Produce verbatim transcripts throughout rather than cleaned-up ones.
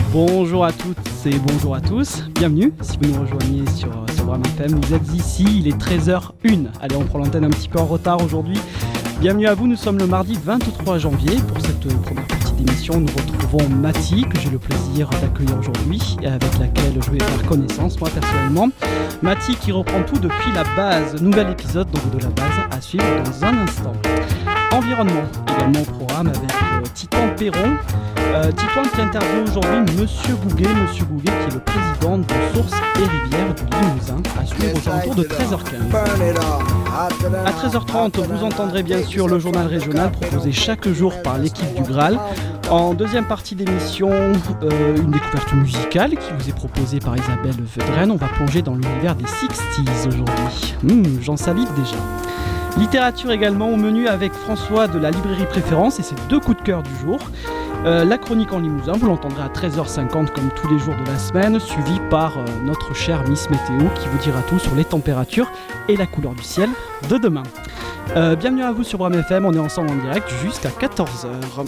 Bonjour à toutes et bonjour à tous, bienvenue si vous nous rejoignez sur, sur Brame F M, vous êtes ici, il est treize heures une. Allez, on prend l'antenne un petit peu en retard aujourd'hui. Bienvenue à vous, nous sommes le mardi vingt-trois janvier. Pour cette première partie d'émission, nous retrouvons Mathie, que j'ai le plaisir d'accueillir aujourd'hui et avec laquelle je vais faire connaissance, moi personnellement. Mathie qui reprend tout depuis la base, nouvel épisode donc de la base à suivre dans un instant. Environnement, également au programme avec euh, Titouan Perron. Euh, Titouan qui interviewe aujourd'hui Monsieur Gouguet, Monsieur Gouguet qui est le président de Sources et Rivières du Limousin, à suivre aux alentours de treize heures quinze. À treize heures trente, vous entendrez bien sûr le journal régional proposé chaque jour par l'équipe du Graal. En deuxième partie d'émission, euh, une découverte musicale qui vous est proposée par Isabelle Vedren. On va plonger dans l'univers des sixties aujourd'hui. Mmh, j'en salive déjà. Littérature également au menu avec François de la librairie Préférence et ses deux coups de cœur du jour. Euh, la chronique en Limousin, vous l'entendrez à treize heures cinquante comme tous les jours de la semaine, suivi par euh, notre chère Miss Météo qui vous dira tout sur les températures et la couleur du ciel de demain. Euh, bienvenue à vous sur Brame F M, on est ensemble en direct jusqu'à quatorze heures.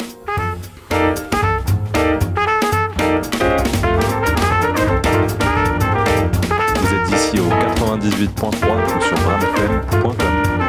Vous êtes ici au quatre-vingt-dix-huit point trois ou sur brame f m point com.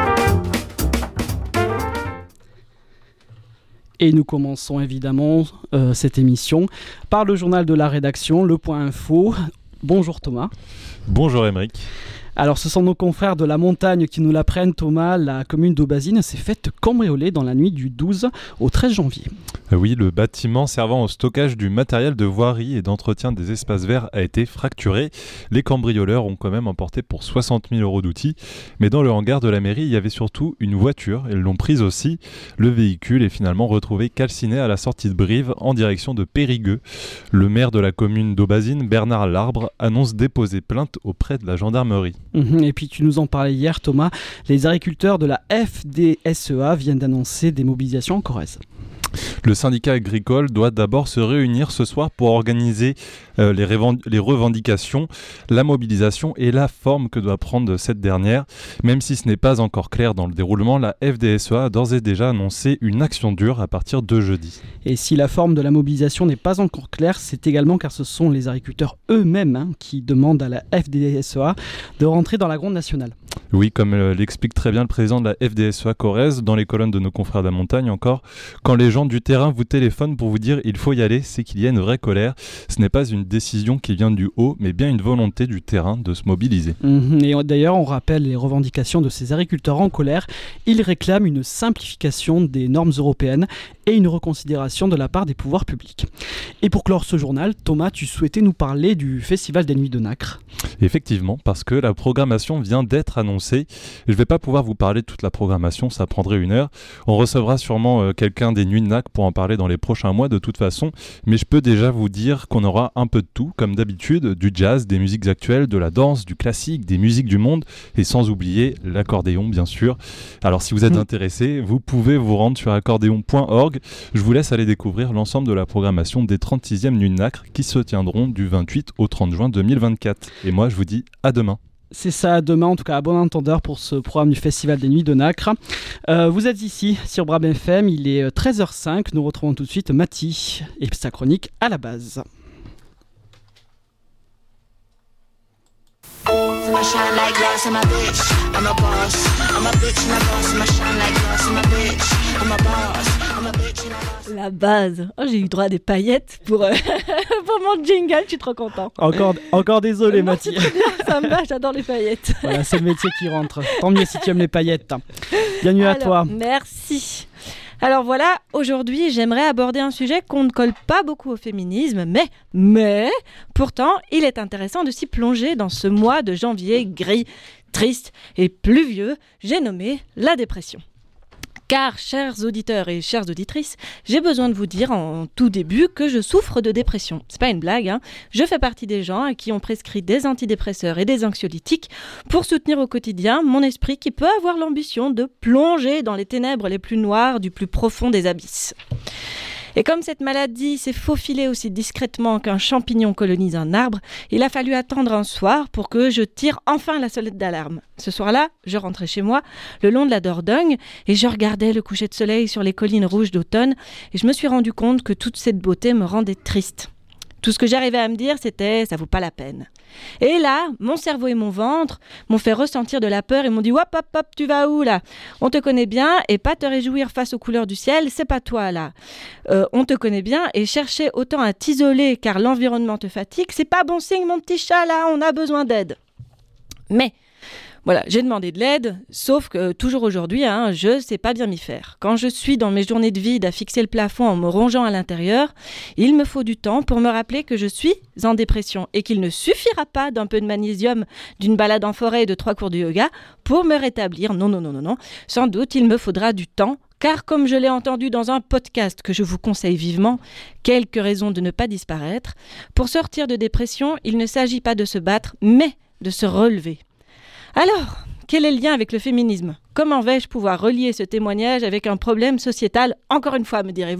Et nous commençons évidemment euh, cette émission par le journal de la rédaction, le Point Info. Bonjour Thomas. Bonjour Émeric. Alors ce sont nos confrères de la montagne qui nous l'apprennent, Thomas. La commune d'Aubazine s'est faite cambrioler dans la nuit du douze au treize janvier. Oui, le bâtiment servant au stockage du matériel de voirie et d'entretien des espaces verts a été fracturé. Les cambrioleurs ont quand même emporté pour soixante mille euros d'outils. Mais dans le hangar de la mairie, il y avait surtout une voiture. Ils l'ont prise aussi. Le véhicule est finalement retrouvé calciné à la sortie de Brive en direction de Périgueux. Le maire de la commune d'Aubazine, Bernard Larbre, annonce déposer plainte auprès de la gendarmerie. Mmh, et puis tu nous en parlais hier Thomas, les agriculteurs de la F D S E A viennent d'annoncer des mobilisations en Corrèze. Le syndicat agricole doit d'abord se réunir ce soir pour organiser euh, les, révend- les revendications, la mobilisation et la forme que doit prendre cette dernière. Même si ce n'est pas encore clair dans le déroulement, la F D S E A a d'ores et déjà annoncé une action dure à partir de jeudi. Et si la forme de la mobilisation n'est pas encore claire, c'est également car ce sont les agriculteurs eux-mêmes hein, qui demandent à la F D S E A de rentrer dans la gronde nationale. Oui, comme euh, l'explique très bien le président de la F D S E A Corrèze, dans les colonnes de nos confrères de la montagne encore, quand les gens du terrain vous téléphonent pour vous dire il faut y aller, c'est qu'il y a une vraie colère. Ce n'est pas une décision qui vient du haut, mais bien une volonté du terrain de se mobiliser. Mmh, et d'ailleurs, on rappelle les revendications de ces agriculteurs en colère. Ils réclament une simplification des normes européennes et une reconsidération de la part des pouvoirs publics. Et pour clore ce journal, Thomas, tu souhaitais nous parler du Festival des Nuits de Nacre. Effectivement, parce que la programmation vient d'être annoncée. Je ne vais pas pouvoir vous parler de toute la programmation, ça prendrait une heure. On recevra sûrement euh, quelqu'un des Nuits de Nacre pour en parler dans les prochains mois de toute façon, mais je peux déjà vous dire qu'on aura un peu de tout, comme d'habitude, du jazz, des musiques actuelles, de la danse, du classique, des musiques du monde, et sans oublier l'accordéon bien sûr. Alors si vous êtes mmh. intéressé, vous pouvez vous rendre sur accordéon point org. Je vous laisse aller découvrir l'ensemble de la programmation des trente-sixièmes Nuits de Nacre qui se tiendront du vingt-huit au trente juin deux mille vingt-quatre. Et moi je vous dis à demain. C'est ça, demain en tout cas à bon entendeur pour ce programme du Festival des Nuits de Nacre. Euh, vous êtes ici sur Brame F M, il est treize heures cinq, nous retrouvons tout de suite Mathie et sa chronique à la base. La base. Oh, j'ai eu droit à des paillettes pour, euh, pour mon jingle, je suis trop content. Encore, encore désolé non, Mathie. C'est très bien, ça me va, j'adore les paillettes. Voilà, c'est le métier qui rentre. Tant mieux si tu aimes les paillettes. Bienvenue Alors, à toi. Merci. Alors voilà, aujourd'hui, j'aimerais aborder un sujet qu'on ne colle pas beaucoup au féminisme, mais, mais, pourtant, il est intéressant de s'y plonger dans ce mois de janvier gris, triste et pluvieux, j'ai nommé la dépression. Car, chers auditeurs et chères auditrices, j'ai besoin de vous dire en tout début que je souffre de dépression. C'est pas une blague, hein. Je fais partie des gens à qui on prescrit des antidépresseurs et des anxiolytiques pour soutenir au quotidien mon esprit qui peut avoir l'ambition de plonger dans les ténèbres les plus noires du plus profond des abysses. Et comme cette maladie s'est faufilée aussi discrètement qu'un champignon colonise un arbre, il a fallu attendre un soir pour que je tire enfin la sonnette d'alarme. Ce soir-là, je rentrais chez moi, le long de la Dordogne, et je regardais le coucher de soleil sur les collines rouges d'automne, et je me suis rendu compte que toute cette beauté me rendait triste. Tout ce que j'arrivais à me dire, c'était « ça vaut pas la peine ». Et là, mon cerveau et mon ventre m'ont fait ressentir de la peur et m'ont dit « hop, hop, hop, tu vas où là ? On te connaît bien et pas te réjouir face aux couleurs du ciel, c'est pas toi là. Euh, on te connaît bien et chercher autant à t'isoler car l'environnement te fatigue, c'est pas bon signe mon petit chat là, on a besoin d'aide. » Mais voilà, j'ai demandé de l'aide, sauf que toujours aujourd'hui, hein, je ne sais pas bien m'y faire. Quand je suis dans mes journées de vide à fixer le plafond en me rongeant à l'intérieur, il me faut du temps pour me rappeler que je suis en dépression et qu'il ne suffira pas d'un peu de magnésium, d'une balade en forêt et de trois cours de yoga pour me rétablir. Non, non, non, non, non. Sans doute, il me faudra du temps, car comme je l'ai entendu dans un podcast que je vous conseille vivement, quelques raisons de ne pas disparaître, pour sortir de dépression, il ne s'agit pas de se battre, mais de se relever. Alors, quel est le lien avec le féminisme ? Comment vais-je pouvoir relier ce témoignage avec un problème sociétal ? Encore une fois, me direz-vous ?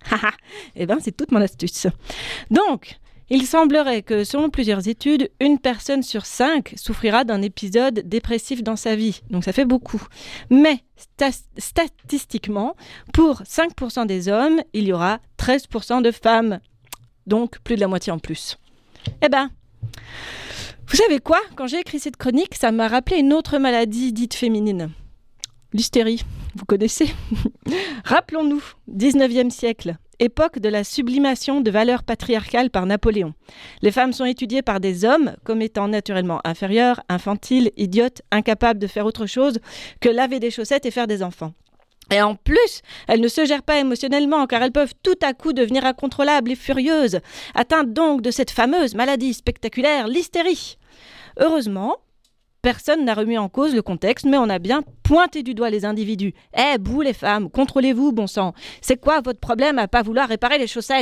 Eh bien, c'est toute mon astuce. Donc, il semblerait que, selon plusieurs études, une personne sur cinq souffrira d'un épisode dépressif dans sa vie. Donc, ça fait beaucoup. Mais, sta- statistiquement, pour cinq pour cent des hommes, il y aura treize pour cent de femmes. Donc, plus de la moitié en plus. Eh bien... Vous savez quoi ? Quand j'ai écrit cette chronique, ça m'a rappelé une autre maladie dite féminine. L'hystérie, vous connaissez ? Rappelons-nous, dix-neuvième siècle, époque de la sublimation de valeurs patriarcales par Napoléon. Les femmes sont étudiées par des hommes comme étant naturellement inférieures, infantiles, idiotes, incapables de faire autre chose que laver des chaussettes et faire des enfants. Et en plus, elles ne se gèrent pas émotionnellement car elles peuvent tout à coup devenir incontrôlables et furieuses, atteintes donc de cette fameuse maladie spectaculaire, l'hystérie. Heureusement, personne n'a remis en cause le contexte, mais on a bien pointé du doigt les individus. « Eh, vous les femmes, contrôlez-vous, bon sang. C'est quoi votre problème à pas vouloir réparer les chaussettes ?»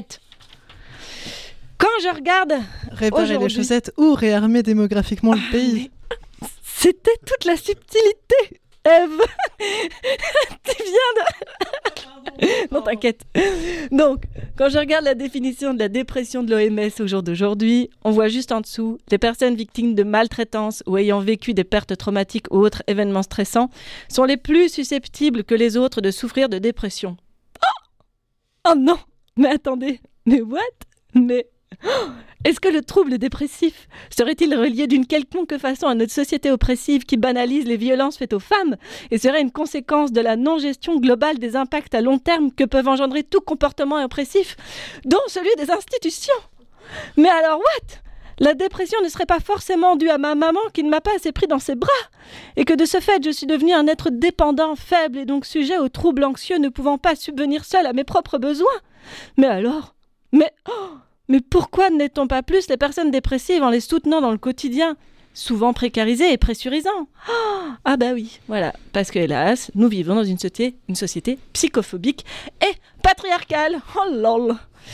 Quand je regarde... Réparer les chaussettes ou réarmer démographiquement le pays. Ah, c'était toute la subtilité. Ève, tu viens de... Pardon, non, t'inquiète. Donc, quand je regarde la définition de la dépression de l'O M S au jour d'aujourd'hui, on voit juste en dessous les personnes victimes de maltraitance ou ayant vécu des pertes traumatiques ou autres événements stressants sont les plus susceptibles que les autres de souffrir de dépression. Oh, oh non, mais attendez, mais what ? Mais... Oh, est-ce que le trouble dépressif serait-il relié d'une quelconque façon à notre société oppressive qui banalise les violences faites aux femmes et serait une conséquence de la non-gestion globale des impacts à long terme que peuvent engendrer tout comportement oppressif, dont celui des institutions ? Mais alors what ? La dépression ne serait pas forcément due à ma maman qui ne m'a pas assez pris dans ses bras et que de ce fait je suis devenue un être dépendant, faible et donc sujet aux troubles anxieux ne pouvant pas subvenir seul à mes propres besoins ? Mais alors ? Mais... Oh, Mais pourquoi n'est-on pas plus les personnes dépressives en les soutenant dans le quotidien, souvent précarisé et pressurisant ? Oh, ah bah oui, voilà, parce que hélas, nous vivons dans une société, une société psychophobique et patriarcale. Oh lol.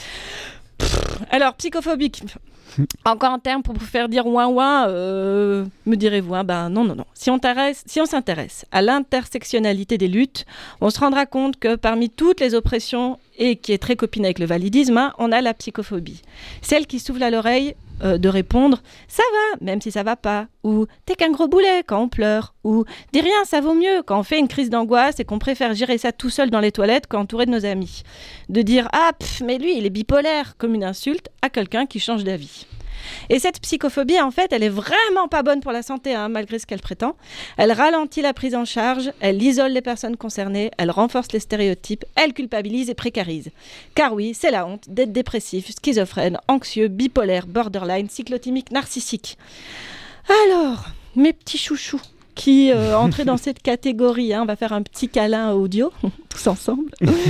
Pff, alors, psychophobique, encore un terme pour vous faire dire ouin ouin, euh, me direz-vous, hein, ben non, non, non. Si on, si on s'intéresse à l'intersectionnalité des luttes, on se rendra compte que parmi toutes les oppressions, et qui est très copine avec le validisme, hein, on a la psychophobie. Celle qui souffle à l'oreille euh, de répondre « ça va, même si ça va pas » ou « t'es qu'un gros boulet quand on pleure » ou « dis rien, ça vaut mieux quand on fait une crise d'angoisse et qu'on préfère gérer ça tout seul dans les toilettes qu'entouré de nos amis ». De dire « ah, pff, mais lui, il est bipolaire » comme une insulte à quelqu'un qui change d'avis. Et cette psychophobie, en fait, elle est vraiment pas bonne pour la santé, hein, malgré ce qu'elle prétend. Elle ralentit la prise en charge, elle isole les personnes concernées, elle renforce les stéréotypes, elle culpabilise et précarise. Car oui, c'est la honte d'être dépressif, schizophrène, anxieux, bipolaire, borderline, cyclotimique, narcissique. Alors, mes petits chouchous qui euh, entraient dans cette catégorie, hein, on va faire un petit câlin audio, tous ensemble.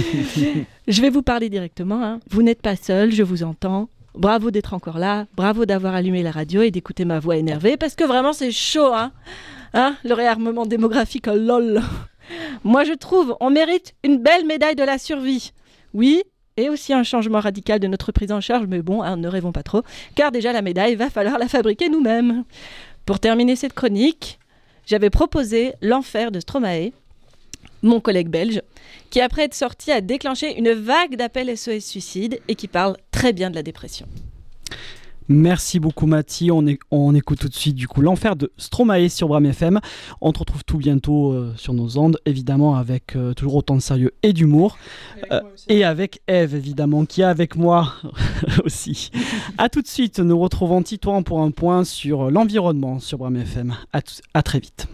Je vais vous parler directement, hein. Vous n'êtes pas seuls, je vous entends. Bravo d'être encore là, bravo d'avoir allumé la radio et d'écouter ma voix énervée, parce que vraiment c'est chaud, hein, hein le réarmement démographique, oh lol. Moi je trouve, on mérite une belle médaille de la survie. Oui, et aussi un changement radical de notre prise en charge, mais bon, hein, ne rêvons pas trop, car déjà la médaille, va falloir la fabriquer nous-mêmes. Pour terminer cette chronique, j'avais proposé L'Enfer de Stromae, mon collègue belge, qui après être sorti a déclenché une vague d'appels S O S suicide et qui parle très bien de la dépression. Merci beaucoup Mathie, on, est, on écoute tout de suite du coup l'enfer de Stromae sur Bram F M. On te retrouve tout bientôt euh, sur nos ondes, évidemment avec euh, toujours autant de sérieux et d'humour. Euh, et avec Eve évidemment, qui est avec moi aussi. A tout de suite, nous retrouvons Titouan pour un point sur l'environnement sur Bram F M. A, t- à très vite.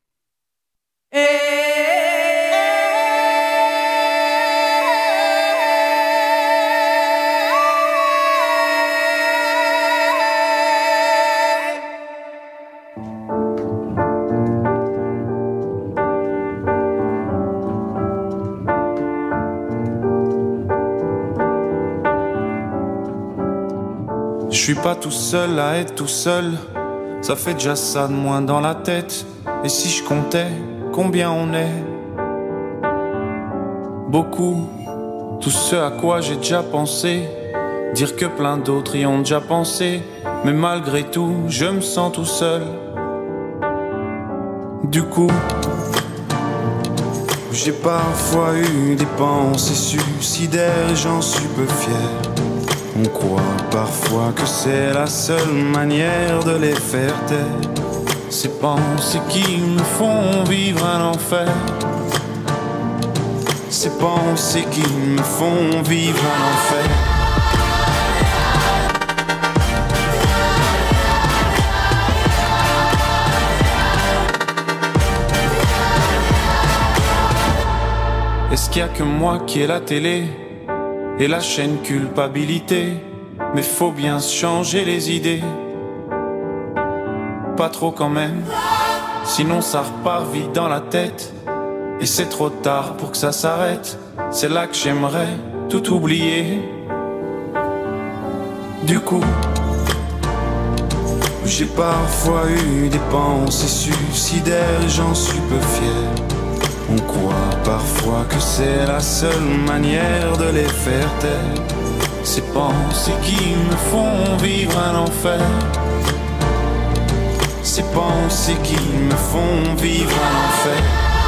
Je suis pas tout seul à être tout seul, ça fait déjà ça de moins dans la tête. Et si je comptais combien on est? Beaucoup, tout ce à quoi j'ai déjà pensé, dire que plein d'autres y ont déjà pensé. Mais malgré tout, je me sens tout seul. Du coup, j'ai parfois eu des pensées suicidaires, j'en suis peu fier. On croit parfois que c'est la seule manière de les faire taire. Ces pensées qui me font vivre un enfer. Ces pensées qui me font vivre un enfer. Est-ce qu'il y a que moi qui ai la télé et la chaîne culpabilité? Mais faut bien se changer les idées. Pas trop quand même, sinon ça repart vite dans la tête. Et c'est trop tard pour que ça s'arrête. C'est là que j'aimerais tout oublier. Du coup, j'ai parfois eu des pensées suicidaires, j'en suis peu fier. On croit parfois que c'est la seule manière de les faire taire. Ces pensées qui me font vivre un enfer. Ces pensées qui me font vivre un enfer.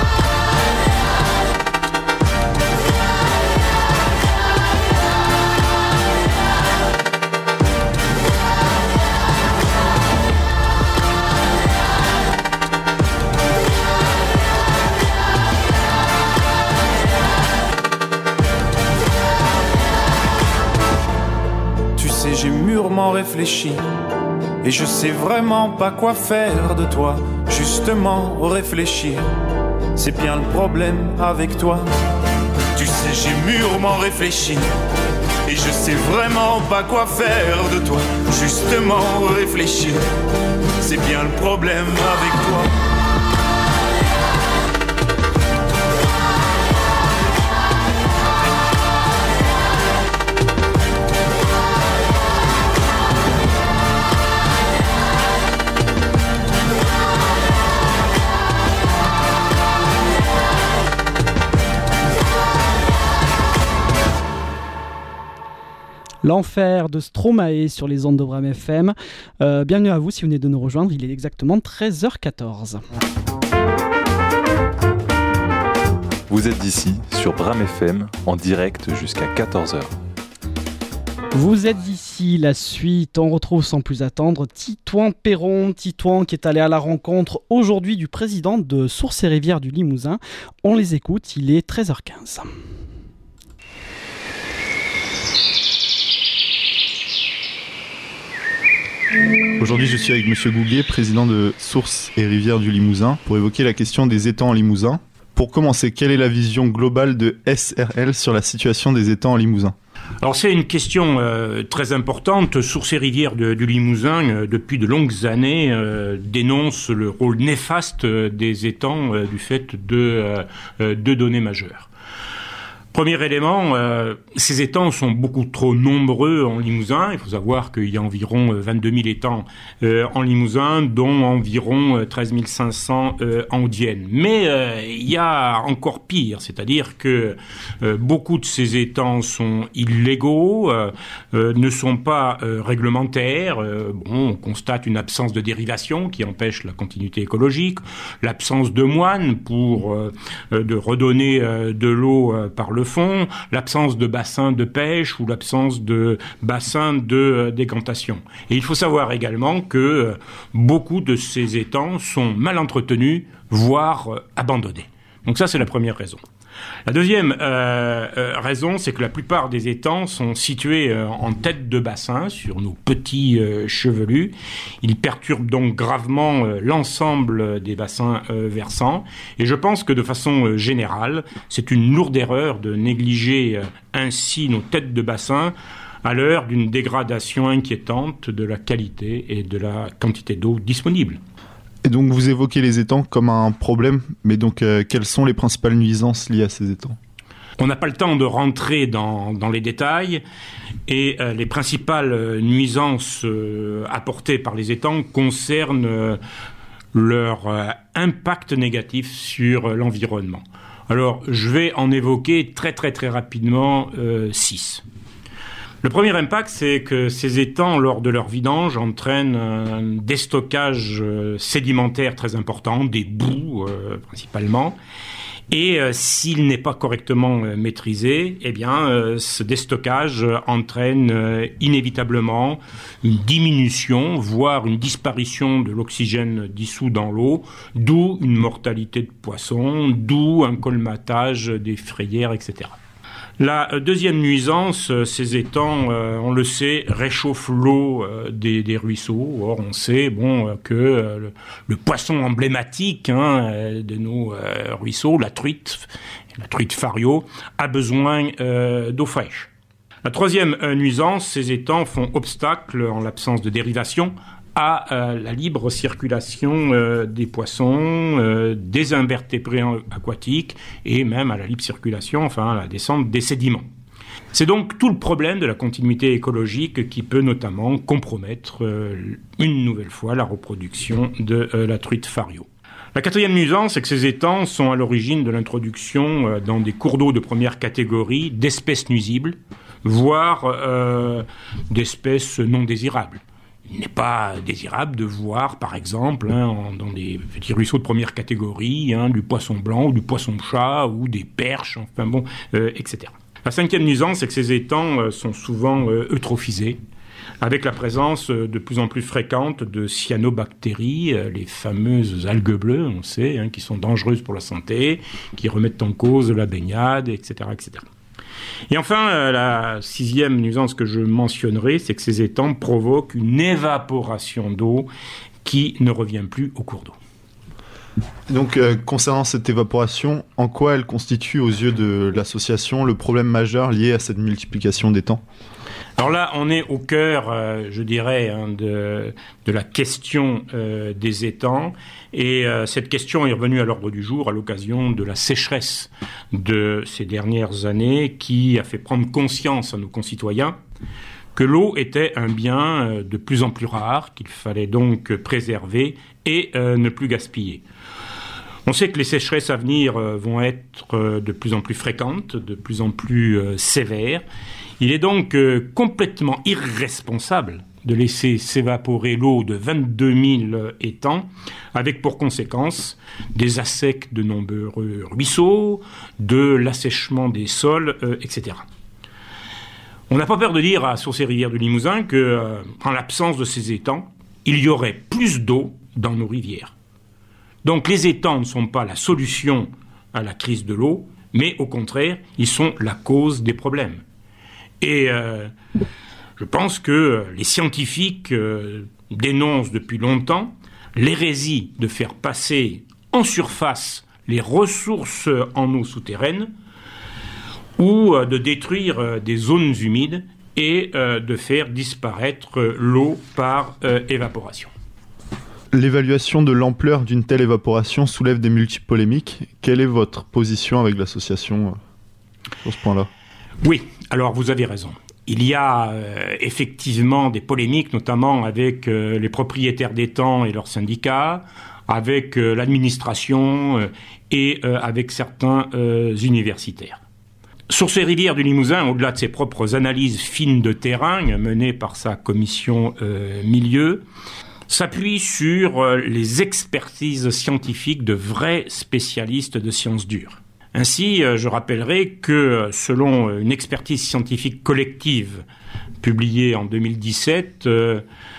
J'ai mûrement réfléchi et je sais vraiment pas quoi faire de toi. Justement réfléchir, c'est bien le problème avec toi. Tu sais, j'ai mûrement réfléchi et je sais vraiment pas quoi faire de toi. Justement réfléchir, c'est bien le problème avec toi. L'enfer de Stromae sur les ondes de Bram F M. Euh, bienvenue à vous si vous venez de nous rejoindre, il est exactement treize heures quatorze. Vous êtes d'ici sur Bram F M en direct jusqu'à quatorze heures. Vous êtes d'ici, la suite, on retrouve sans plus attendre Titouan Perron, Titouan qui est allé à la rencontre aujourd'hui du président de Sources et Rivières du Limousin. On les écoute, il est treize heures quinze. Aujourd'hui, je suis avec Monsieur Gouguet, président de Sources et Rivières du Limousin, pour évoquer la question des étangs en Limousin. Pour commencer, quelle est la vision globale de S R L sur la situation des étangs en Limousin ? Alors c'est une question euh, très importante. Sources et Rivières de, du Limousin, euh, depuis de longues années, euh, dénonce le rôle néfaste euh, des étangs euh, du fait de euh, deux données majeures. Premier élément, euh, ces étangs sont beaucoup trop nombreux en Limousin. Il faut savoir qu'il y a environ vingt-deux mille étangs euh, en Limousin, dont environ treize mille cinq cents euh, en Haute-Vienne. Mais euh, il y a encore pire, c'est-à-dire que euh, beaucoup de ces étangs sont illégaux, euh, euh, ne sont pas euh, réglementaires. Euh, bon, on constate une absence de dérivation qui empêche la continuité écologique, l'absence de moines pour euh, de redonner euh, de l'eau euh, par le le fond, l'absence de bassins de pêche ou l'absence de bassins de euh, décantation. Et il faut savoir également que euh, beaucoup de ces étangs sont mal entretenus, voire euh, abandonnés. Donc ça, c'est la première raison. La deuxième euh, euh, raison, c'est que la plupart des étangs sont situés euh, en tête de bassin, sur nos petits euh, chevelus. Ils perturbent donc gravement euh, l'ensemble des bassins euh, versants. Et je pense que de façon euh, générale, c'est une lourde erreur de négliger euh, ainsi nos têtes de bassin à l'heure d'une dégradation inquiétante de la qualité et de la quantité d'eau disponible. Et donc vous évoquez les étangs comme un problème, mais donc euh, quelles sont les principales nuisances liées à ces étangs ? On n'a pas le temps de rentrer dans, dans les détails et euh, les principales euh, nuisances euh, apportées par les étangs concernent euh, leur euh, impact négatif sur euh, l'environnement. Alors je vais en évoquer très très très rapidement euh, six. Le premier impact, c'est que ces étangs, lors de leur vidange, entraînent un déstockage euh, sédimentaire très important, des boues euh, principalement. Et euh, s'il n'est pas correctement euh, maîtrisé, eh bien, euh, ce déstockage euh, entraîne euh, inévitablement une diminution, voire une disparition de l'oxygène dissous dans l'eau, d'où une mortalité de poissons, d'où un colmatage des frayères, et cetera. La deuxième nuisance, ces étangs, euh, on le sait, réchauffent l'eau euh, des, des ruisseaux. Or, on sait bon, euh, que euh, le, le poisson emblématique hein, euh, de nos euh, ruisseaux, la truite, la truite fario, a besoin euh, d'eau fraîche. La troisième euh, nuisance, ces étangs font obstacle, en l'absence de dérivation, à euh, la libre circulation euh, des poissons, euh, des invertébrés aquatiques et même à la libre circulation, enfin à la descente des sédiments. C'est donc tout le problème de la continuité écologique qui peut notamment compromettre euh, une nouvelle fois la reproduction de euh, la truite fario. La quatrième nuisance, c'est que ces étangs sont à l'origine de l'introduction euh, dans des cours d'eau de première catégorie d'espèces nuisibles, voire euh, d'espèces non désirables. Il n'est pas désirable de voir, par exemple, hein, dans des petits ruisseaux de première catégorie, hein, du poisson blanc ou du poisson-chat ou des perches, enfin bon, euh, et cetera. La cinquième nuisance, c'est que ces étangs euh, sont souvent euh, eutrophisés, avec la présence euh, de plus en plus fréquente de cyanobactéries, euh, les fameuses algues bleues, on sait, hein, qui sont dangereuses pour la santé, qui remettent en cause la baignade, et cetera, et cetera. Et enfin, euh, la sixième nuisance que je mentionnerai, c'est que ces étangs provoquent une évaporation d'eau qui ne revient plus au cours d'eau. Donc, euh, concernant cette évaporation, en quoi elle constitue aux yeux de l'association le problème majeur lié à cette multiplication d'étangs ? Alors là, on est au cœur, euh, je dirais, hein, de, de la question euh, des étangs. Et euh, cette question est revenue à l'ordre du jour à l'occasion de la sécheresse de ces dernières années qui a fait prendre conscience à nos concitoyens que l'eau était un bien euh, de plus en plus rare, qu'il fallait donc préserver et euh, ne plus gaspiller. On sait que les sécheresses à venir euh, vont être euh, de plus en plus fréquentes, de plus en plus euh, sévères. Il est donc euh, complètement irresponsable de laisser s'évaporer l'eau de vingt-deux mille étangs, avec pour conséquence des assecs de nombreux ruisseaux, de l'assèchement des sols, euh, et cetera. On n'a pas peur de dire à Sources et Rivières du Limousin que, euh, en l'absence de ces étangs, il y aurait plus d'eau dans nos rivières. Donc les étangs ne sont pas la solution à la crise de l'eau, mais au contraire, ils sont la cause des problèmes. Et euh, je pense que les scientifiques euh, dénoncent depuis longtemps l'hérésie de faire passer en surface les ressources en eau souterraine ou euh, de détruire euh, des zones humides et euh, de faire disparaître euh, l'eau par euh, évaporation. L'évaluation de l'ampleur d'une telle évaporation soulève des multiples polémiques. Quelle est votre position avec l'association euh, sur ce point-là ? Oui, alors vous avez raison. Il y a euh, effectivement des polémiques, notamment avec euh, les propriétaires d'étangs et leurs syndicats, avec euh, l'administration euh, et euh, avec certains euh, universitaires. Sources et Rivières du Limousin, au-delà de ses propres analyses fines de terrain menées par sa commission euh, milieu, s'appuie sur euh, les expertises scientifiques de vrais spécialistes de sciences dures. Ainsi, je rappellerai que selon une expertise scientifique collective publiée en deux mille dix-sept euh,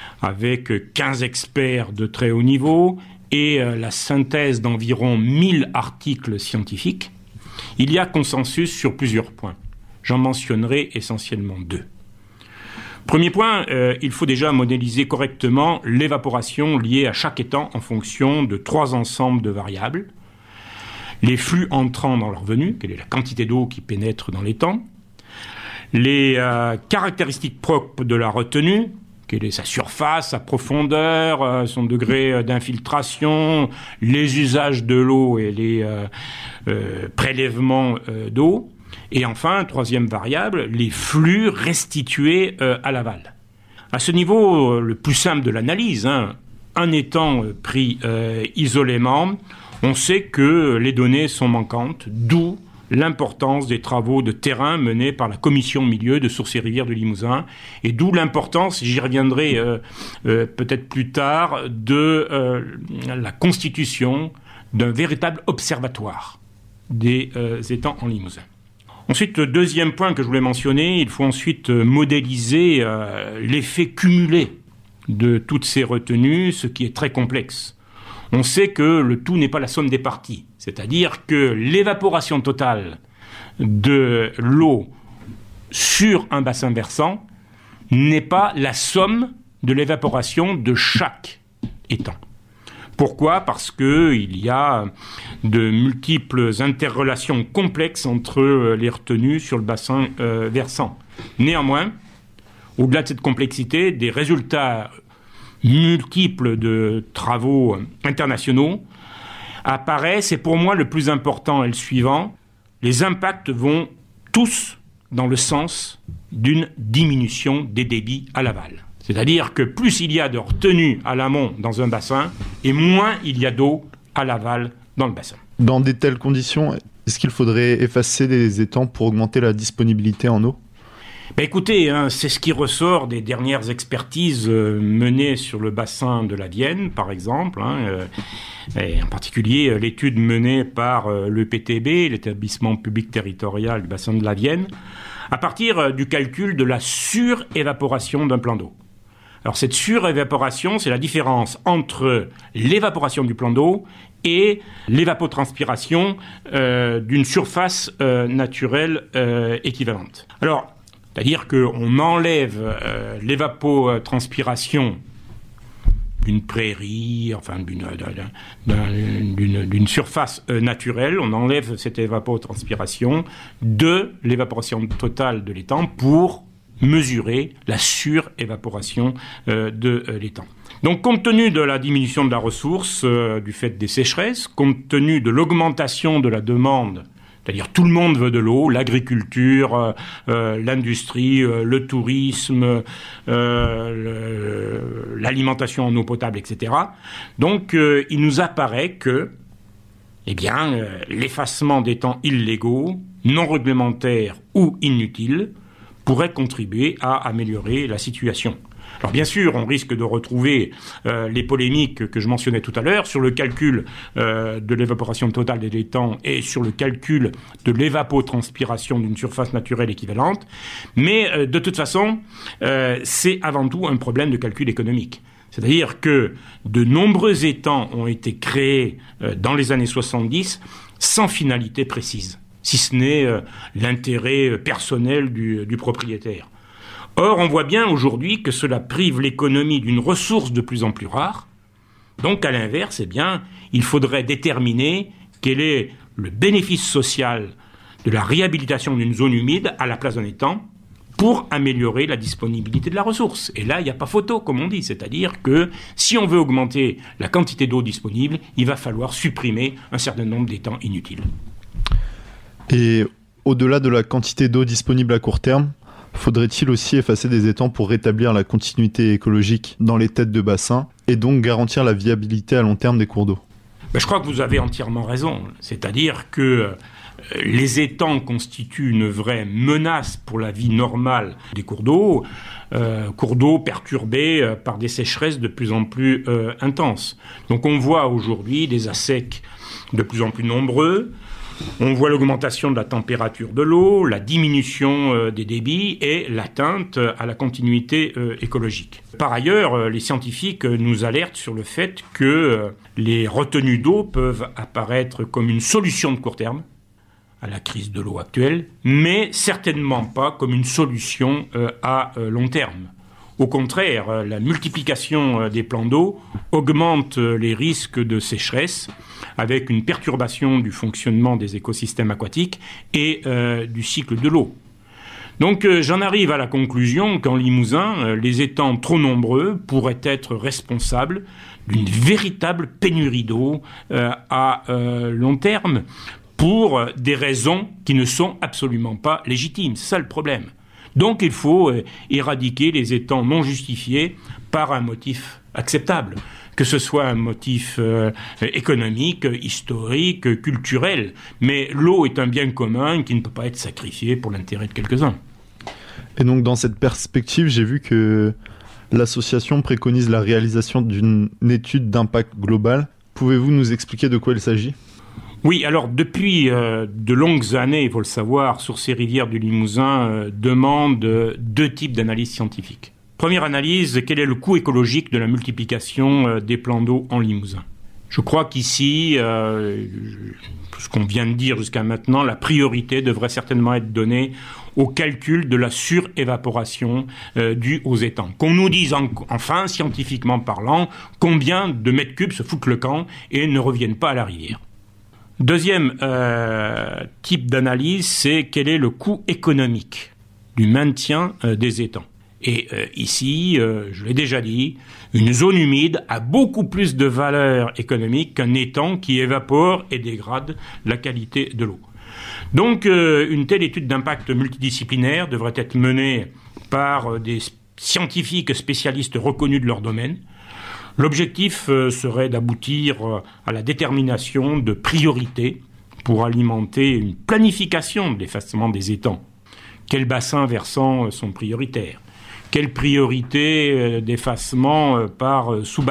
avec quinze experts de très haut niveau et euh, la synthèse d'environ mille articles scientifiques, il y a consensus sur plusieurs points. J'en mentionnerai essentiellement deux. Premier point, euh, il faut déjà modéliser correctement l'évaporation liée à chaque étang en fonction de trois ensembles de variables. Les flux entrant dans leur venue, quelle est la quantité d'eau qui pénètre dans l'étang, les euh, caractéristiques propres de la retenue, quelle est sa surface, sa profondeur, euh, son degré euh, d'infiltration, les usages de l'eau et les euh, euh, prélèvements euh, d'eau, et enfin, troisième variable, les flux restitués euh, à l'aval. À ce niveau, euh, le plus simple de l'analyse, hein, un étang euh, pris euh, isolément, on sait que les données sont manquantes, d'où l'importance des travaux de terrain menés par la commission milieu de Sources et Rivières du Limousin, et d'où l'importance, j'y reviendrai euh, euh, peut-être plus tard, de euh, la constitution d'un véritable observatoire des euh, étangs en Limousin. Ensuite, le deuxième point que je voulais mentionner, il faut ensuite modéliser euh, l'effet cumulé de toutes ces retenues, ce qui est très complexe. On sait que le tout n'est pas la somme des parties, c'est-à-dire que l'évaporation totale de l'eau sur un bassin versant n'est pas la somme de l'évaporation de chaque étang. Pourquoi ? Parce qu'il y a de multiples interrelations complexes entre les retenues sur le bassin euh, versant. Néanmoins, au-delà de cette complexité, des résultats multiples de travaux internationaux apparaissent, et pour moi le plus important est le suivant: les impacts vont tous dans le sens d'une diminution des débits à l'aval. C'est-à-dire que plus il y a de retenue à l'amont dans un bassin, et moins il y a d'eau à l'aval dans le bassin. Dans de telles conditions, est-ce qu'il faudrait effacer des étangs pour augmenter la disponibilité en eau ? Ben écoutez, hein, c'est ce qui ressort des dernières expertises euh, menées sur le bassin de la Vienne, par exemple, hein, euh, et en particulier euh, l'étude menée par euh, l'E P T B, l'établissement public territorial du bassin de la Vienne, à partir euh, du calcul de la surévaporation d'un plan d'eau. Alors cette surévaporation, c'est la différence entre l'évaporation du plan d'eau et l'évapotranspiration euh, d'une surface euh, naturelle euh, équivalente. Alors, c'est-à-dire qu'on enlève euh, l'évapotranspiration d'une prairie, enfin d'une, d'une, d'une, d'une surface euh, naturelle, on enlève cette évapotranspiration de l'évaporation totale de l'étang pour mesurer la surévaporation euh, de euh, l'étang. Donc, compte tenu de la diminution de la ressource euh, du fait des sécheresses, compte tenu de l'augmentation de la demande, c'est-à-dire tout le monde veut de l'eau, l'agriculture, euh, euh, l'industrie, euh, le tourisme, euh, le, l'alimentation en eau potable, et cetera. Donc, euh, il nous apparaît que, eh bien, euh, l'effacement d'étangs illégaux, non réglementaires ou inutiles pourrait contribuer à améliorer la situation. Alors bien sûr, on risque de retrouver euh, les polémiques que je mentionnais tout à l'heure sur le calcul euh, de l'évaporation totale des étangs et sur le calcul de l'évapotranspiration d'une surface naturelle équivalente, mais euh, de toute façon, euh, c'est avant tout un problème de calcul économique. C'est-à-dire que de nombreux étangs ont été créés euh, dans les années soixante-dix sans finalité précise, si ce n'est euh, l'intérêt personnel du, du propriétaire. Or, on voit bien aujourd'hui que cela prive l'économie d'une ressource de plus en plus rare. Donc, à l'inverse, eh bien, il faudrait déterminer quel est le bénéfice social de la réhabilitation d'une zone humide à la place d'un étang pour améliorer la disponibilité de la ressource. Et là, il n'y a pas photo, comme on dit. C'est-à-dire que si on veut augmenter la quantité d'eau disponible, il va falloir supprimer un certain nombre d'étangs inutiles. Et au-delà de la quantité d'eau disponible à court terme, faudrait-il aussi effacer des étangs pour rétablir la continuité écologique dans les têtes de bassin et donc garantir la viabilité à long terme des cours d'eau ? Ben, je crois que vous avez entièrement raison. C'est-à-dire que euh, les étangs constituent une vraie menace pour la vie normale des cours d'eau, euh, cours d'eau perturbés euh, par des sécheresses de plus en plus euh, intenses. Donc on voit aujourd'hui des assecs de plus en plus nombreux, On voit l'augmentation de la température de l'eau, la diminution euh, des débits et l'atteinte à la continuité euh, écologique. Par ailleurs, euh, les scientifiques nous alertent sur le fait que euh, les retenues d'eau peuvent apparaître comme une solution de court terme à la crise de l'eau actuelle, mais certainement pas comme une solution euh, à euh, long terme. Au contraire, euh, la multiplication euh, des plans d'eau augmente euh, les risques de sécheresse, avec une perturbation du fonctionnement des écosystèmes aquatiques et euh, du cycle de l'eau. Donc euh, j'en arrive à la conclusion qu'en Limousin, euh, les étangs trop nombreux pourraient être responsables d'une véritable pénurie d'eau euh, à euh, long terme, pour des raisons qui ne sont absolument pas légitimes. C'est ça le problème. Donc il faut euh, éradiquer les étangs non justifiés par un motif acceptable, que ce soit un motif euh, économique, historique, culturel. Mais l'eau est un bien commun qui ne peut pas être sacrifié pour l'intérêt de quelques-uns. Et donc dans cette perspective, j'ai vu que l'association préconise la réalisation d'une étude d'impact global. Pouvez-vous nous expliquer de quoi il s'agit ? Oui, alors depuis euh, de longues années, il faut le savoir, Sources et Rivières du Limousin euh, demande euh, deux types d'analyses scientifiques. Première analyse, quel est le coût écologique de la multiplication euh, des plans d'eau en Limousin ? Je crois qu'ici, euh, ce qu'on vient de dire jusqu'à maintenant, la priorité devrait certainement être donnée au calcul de la surévaporation euh, due aux étangs. Qu'on nous dise en, enfin, scientifiquement parlant, combien de mètres cubes se foutent le camp et ne reviennent pas à la rivière. Deuxième euh, type d'analyse, c'est quel est le coût économique du maintien euh, des étangs. Et euh, ici, euh, je l'ai déjà dit, une zone humide a beaucoup plus de valeur économique qu'un étang qui évapore et dégrade la qualité de l'eau. Donc, euh, une telle étude d'impact multidisciplinaire devrait être menée par euh, des scientifiques spécialistes reconnus de leur domaine. L'objectif euh, serait d'aboutir euh, à la détermination de priorités pour alimenter une planification de l'effacement des étangs. Quels bassins versants euh, sont prioritaires ? Quelle priorité euh, d'effacement euh, par euh, sous-bassin ?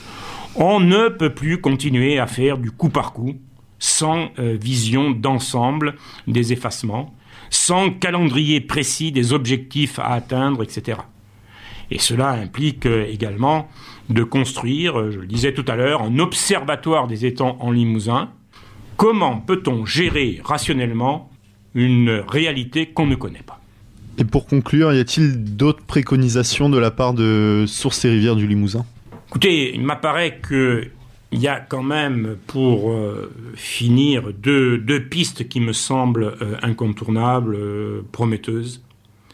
On ne peut plus continuer à faire du coup par coup, sans euh, vision d'ensemble des effacements, sans calendrier précis des objectifs à atteindre, et cetera. Et cela implique euh, également de construire, euh, je le disais tout à l'heure, un observatoire des étangs en Limousin. Comment peut-on gérer rationnellement une réalité qu'on ne connaît pas ? Et pour conclure, y a-t-il d'autres préconisations de la part de Sources et Rivières du Limousin ? Écoutez, il m'apparaît qu'il y a quand même, pour euh, finir, deux, deux pistes qui me semblent euh, incontournables, euh, prometteuses.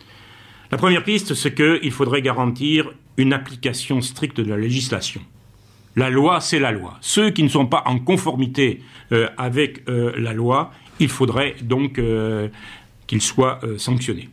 La première piste, c'est qu'il faudrait garantir une application stricte de la législation. La loi, c'est la loi. Ceux qui ne sont pas en conformité euh, avec euh, la loi, il faudrait donc euh, qu'ils soient euh, sanctionnés.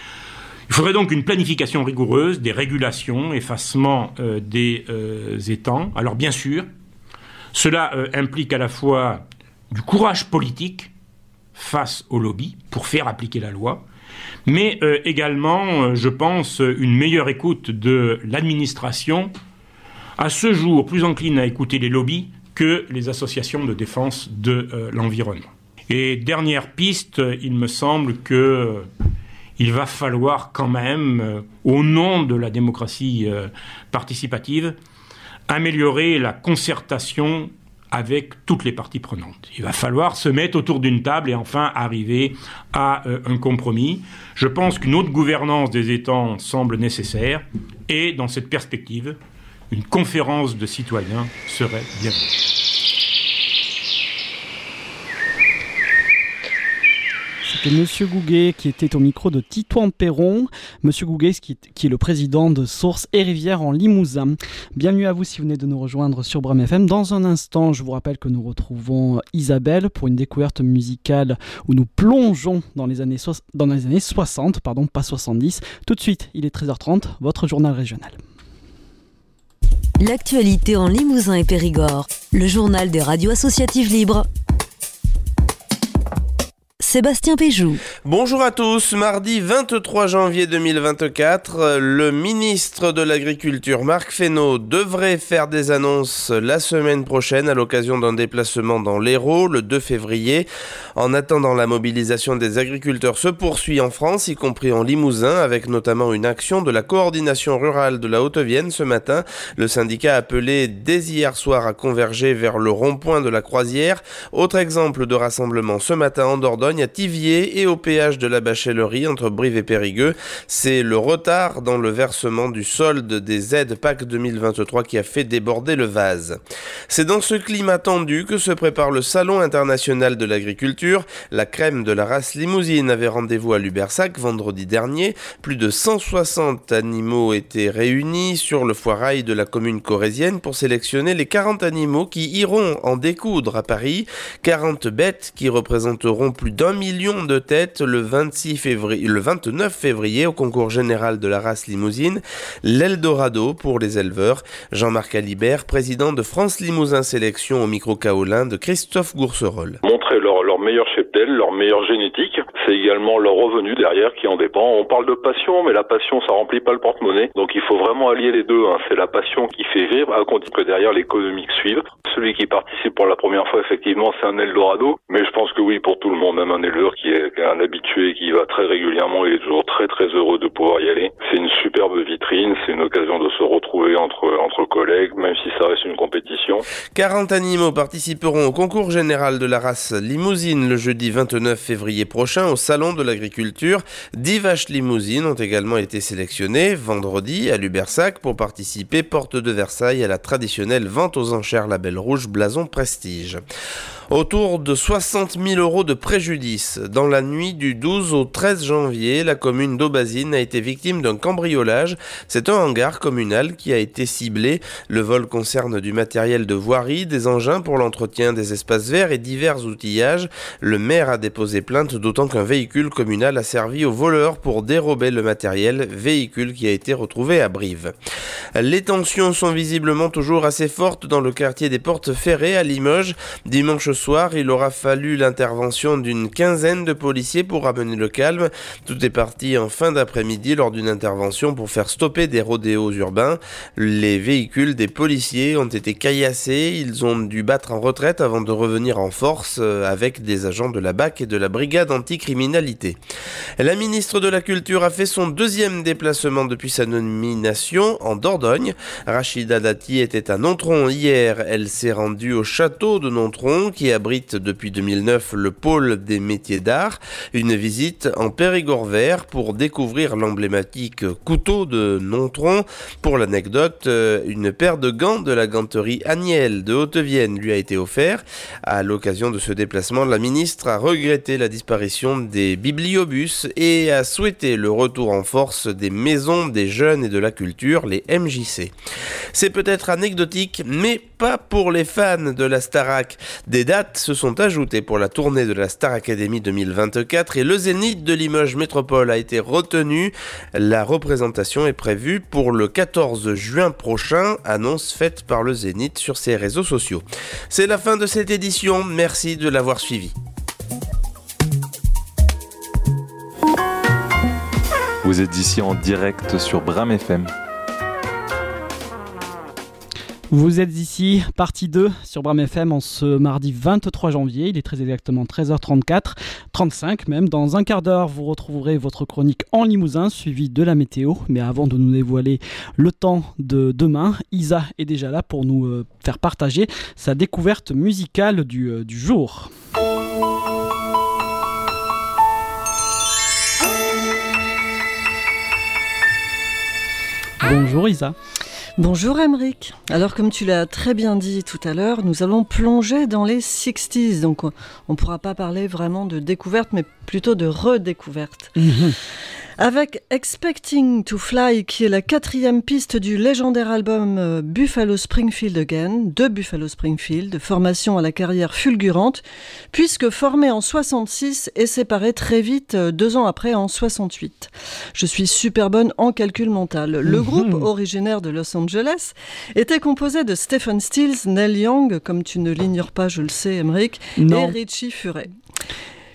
Il faudrait donc une planification rigoureuse des régulations, effacement euh, des euh, étangs. Alors bien sûr, cela euh, implique à la fois du courage politique face au lobby pour faire appliquer la loi, mais euh, également, euh, je pense, une meilleure écoute de l'administration, à ce jour plus encline à écouter les lobbies que les associations de défense de euh, l'environnement. Et dernière piste, il me semble que euh, il va falloir quand même, euh, au nom de la démocratie euh, participative, améliorer la concertation avec toutes les parties prenantes. Il va falloir se mettre autour d'une table et enfin arriver à euh, un compromis. Je pense qu'une autre gouvernance des étangs semble nécessaire et dans cette perspective, une conférence de citoyens serait bienvenue. C'était Monsieur Gouguet qui était au micro de Titouan Perron. Monsieur Gouguet qui, qui est le président de Sources et Rivières en Limousin. Bienvenue à vous si vous venez de nous rejoindre sur Brame F M. Dans un instant, je vous rappelle que nous retrouvons Isabelle pour une découverte musicale où nous plongeons dans les années, so- dans les années soixante, pardon, pas soixante-dix. Tout de suite, il est treize heures trente, votre journal régional. L'actualité en Limousin et Périgord, le journal des radios associatives libres. Sébastien Péjoux. Bonjour à tous, mardi vingt-trois janvier deux mille vingt-quatre, le ministre de l'Agriculture Marc Fesneau devrait faire des annonces la semaine prochaine à l'occasion d'un déplacement dans l'Hérault le deux février. En attendant, la mobilisation des agriculteurs se poursuit en France, y compris en Limousin, avec notamment une action de la coordination rurale de la Haute-Vienne ce matin. Le syndicat a appelé dès hier soir à converger vers le rond-point de la Croisière. Autre exemple de rassemblement ce matin en Dordogne, à Thiviers et au péage de la Bachellerie entre Brive et Périgueux. C'est le retard dans le versement du solde des aides P A C deux mille vingt-trois qui a fait déborder le vase. C'est dans ce climat tendu que se prépare le Salon international de l'agriculture. La crème de la race limousine avait rendez-vous à Lubersac vendredi dernier. Plus de cent soixante animaux étaient réunis sur le foirail de la commune corrézienne pour sélectionner les quarante animaux qui iront en découdre à Paris. quarante bêtes qui représenteront plus d'un million de têtes le, vingt-six février, le vingt-neuf février au concours général de la race limousine, l'Eldorado pour les éleveurs. Jean-Marc Alibert, président de France Limousin Sélection au micro kaolin de Christophe Gourcerol. Montrer leur, leur meilleure cheptel, leur meilleure génétique, c'est également leur revenu derrière qui en dépend. On parle de passion, mais la passion ça remplit pas le porte-monnaie, donc il faut vraiment allier les deux, hein. C'est la passion qui fait vivre, à condition que derrière l'économique suive. Celui qui participe pour la première fois, effectivement, c'est un Eldorado, mais je pense que oui, pour tout le monde, même un éleveur qui est un habitué, qui y va très régulièrement, il est toujours très très heureux de pouvoir y aller. C'est une superbe vitrine, c'est une occasion de se retrouver entre, entre collègues, même si ça reste une compétition. quarante animaux participeront au concours général de la race limousine le jeudi vingt-neuf février prochain au Salon de l'Agriculture. dix vaches limousines ont également été sélectionnées vendredi à Lubersac pour participer porte de Versailles à la traditionnelle vente aux enchères Label Rouge Blason Prestige. Autour de soixante mille euros de préjudice. Dans la nuit du douze au treize janvier, la commune d'Aubazine a été victime d'un cambriolage. C'est un hangar communal qui a été ciblé. Le vol concerne du matériel de voirie, des engins pour l'entretien des espaces verts et divers outillages. Le maire a déposé plainte, d'autant qu'un véhicule communal a servi aux voleurs pour dérober le matériel, véhicule qui a été retrouvé à Brive. Les tensions sont visiblement toujours assez fortes dans le quartier des Portes Ferrées à Limoges. Dimanche soir, il aura fallu l'intervention d'une quinzaine de policiers pour ramener le calme. Tout est parti en fin d'après-midi lors d'une intervention pour faire stopper des rodéos urbains. Les véhicules des policiers ont été caillassés. Ils ont dû battre en retraite avant de revenir en force avec des agents de la B A C et de la brigade anticriminalité. La ministre de la Culture a fait son deuxième déplacement depuis sa nomination en Dordogne. Rachida Dati était à Nontron hier. Elle s'est rendue au château de Nontron qui abrite depuis deux mille neuf le pôle des métiers d'art. Une visite en Périgord vert pour découvrir l'emblématique couteau de Nontron. Pour l'anecdote, une paire de gants de la ganterie Agnel de Haute-Vienne lui a été offert. À l'occasion de ce déplacement, la ministre a regretté la disparition des bibliobus et a souhaité le retour en force des maisons des jeunes et de la culture, les M J C. C'est peut-être anecdotique, mais pas pour les fans de la Starac. Des dates se sont ajoutées pour la tournée de la Star Academy deux mille vingt-quatre et le Zénith de Limoges Métropole a été retenu. La représentation est prévue pour le quatorze juin prochain, annonce faite par le Zénith sur ses réseaux sociaux. C'est la fin de cette édition, merci de l'avoir suivi. Vous êtes ici en direct sur Bram F M. Vous êtes ici, partie deux sur Bram F M en ce mardi vingt-trois janvier. Il est très exactement treize heures trente-quatre, trente-cinq même. Dans un quart d'heure, vous retrouverez votre chronique en Limousin, suivie de la météo. Mais avant de nous dévoiler le temps de demain, Isa est déjà là pour nous euh, faire partager sa découverte musicale du, euh, du jour. Bonjour Isa. Bonjour Aymeric. Alors comme tu l'as très bien dit tout à l'heure, nous allons plonger dans les sixties. Donc on ne pourra pas parler vraiment de découverte, mais plutôt de redécouverte. Mmh. Avec Expecting to Fly, qui est la quatrième piste du légendaire album Buffalo Springfield Again, de Buffalo Springfield, formation à la carrière fulgurante, puisque formé en soixante-six et séparé très vite deux ans après en soixante-huit. Je suis super bonne en calcul mental. Le mmh. groupe, originaire de Los Angeles, était composé de Stephen Stills, Neil Young, comme tu ne l'ignores pas, je le sais, Aymeric, et Richie Furay.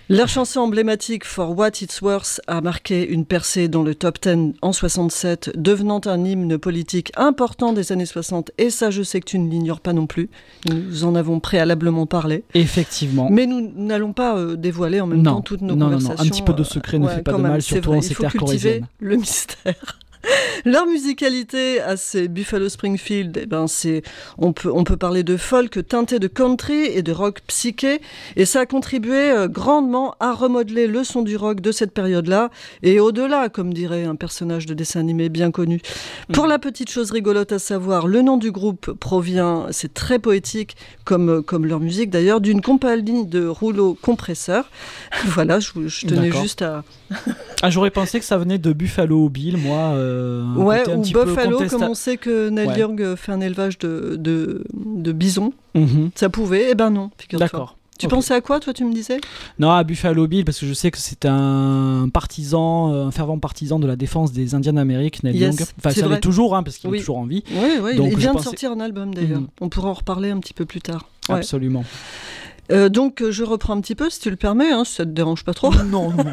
Leur chanson emblématique For What It's Worth a marqué une percée dans le top dix en soixante-sept, devenant un hymne politique important des années soixante. Et ça, je sais que tu ne l'ignores pas non plus. Nous en avons préalablement parlé. Effectivement. Mais nous n'allons pas euh, dévoiler en même non. temps toutes nos non, conversations. Non, non, un petit peu de secret ne ouais, fait pas de même, mal, surtout vrai, en ces terres corésiennes. Il faut cultiver le mystère. Leur musicalité à ces Buffalo Springfield, eh ben c'est, on, peut, on peut parler de folk teinté de country et de rock psyché, et ça a contribué euh, grandement à remodeler le son du rock de cette période-là, et au-delà, comme dirait un personnage de dessin animé bien connu. Mmh. Pour la petite chose rigolote à savoir, le nom du groupe provient, c'est très poétique, comme, comme leur musique d'ailleurs, d'une compagnie de rouleaux compresseurs. Voilà, je, je tenais D'accord. juste à... ah, j'aurais pensé que ça venait de Buffalo Bill, moi. Euh, ouais, ou Buffalo, contesta... comme on sait que Neil ouais. Young fait un élevage de, de, de bisons. Mm-hmm. Ça pouvait, eh ben non, figure-toi. D'accord. Tu okay. pensais à quoi, toi, tu me disais ? Non, à Buffalo Bill, parce que je sais que c'est un partisan, un fervent partisan de la défense des Indiens d'Amérique, Neil yes, Young. Enfin, ça l'est toujours, hein, parce qu'il oui. est toujours en vie. Oui, oui, donc, il vient pensais... de sortir un album, d'ailleurs. Mm-hmm. On pourra en reparler un petit peu plus tard. Ouais. Absolument. Euh, donc, je reprends un petit peu, si tu le permets, hein, si ça te dérange pas trop. Non, non.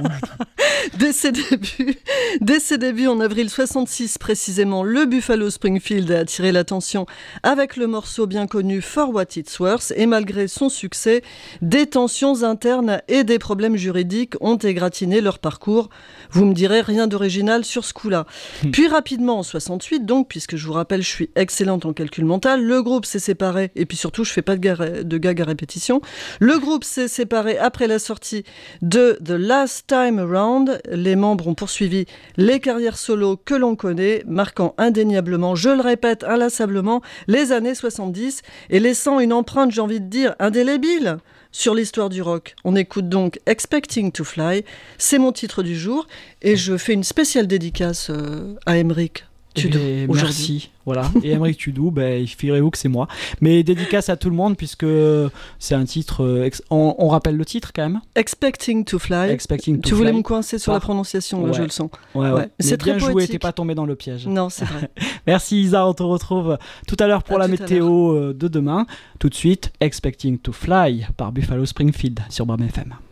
Dès ses débuts, dès ses débuts en avril soixante-six précisément, le Buffalo Springfield a attiré l'attention avec le morceau bien connu For What It's Worth, et malgré son succès, des tensions internes et des problèmes juridiques ont égratigné leur parcours. Vous me direz, rien d'original sur ce coup-là. Mmh. Puis rapidement, en soixante-huit, donc, puisque je vous rappelle, je suis excellente en calcul mental, le groupe s'est séparé, et puis surtout, je fais pas de, ga- de gag à répétition. Le groupe s'est séparé après la sortie de The Last Time Around. Les membres ont poursuivi les carrières solo que l'on connaît, marquant indéniablement, je le répète inlassablement, les années soixante-dix et laissant une empreinte, j'ai envie de dire, indélébile sur l'histoire du rock. On écoute donc Expecting to Fly, c'est mon titre du jour, et je fais une spéciale dédicace euh, à Emmerich Tudou eh bien, merci. Voilà. Et Emmerich Tudou, ben, figurez-vous que c'est moi. Mais dédicace à tout le monde, puisque c'est un titre. Euh, ex- on, on rappelle le titre quand même. Expecting to Fly. Expecting to tu fly. voulais me coincer sur Par... la prononciation, ouais. là, je le sens. Ouais, ouais. ouais. C'est bien très joué, poétique. t'es pas tombé dans le piège. Non, c'est vrai. Merci Isa, on te retrouve tout à l'heure pour à la météo de demain. Tout de suite, Expecting to Fly par Buffalo Springfield sur Bram F M.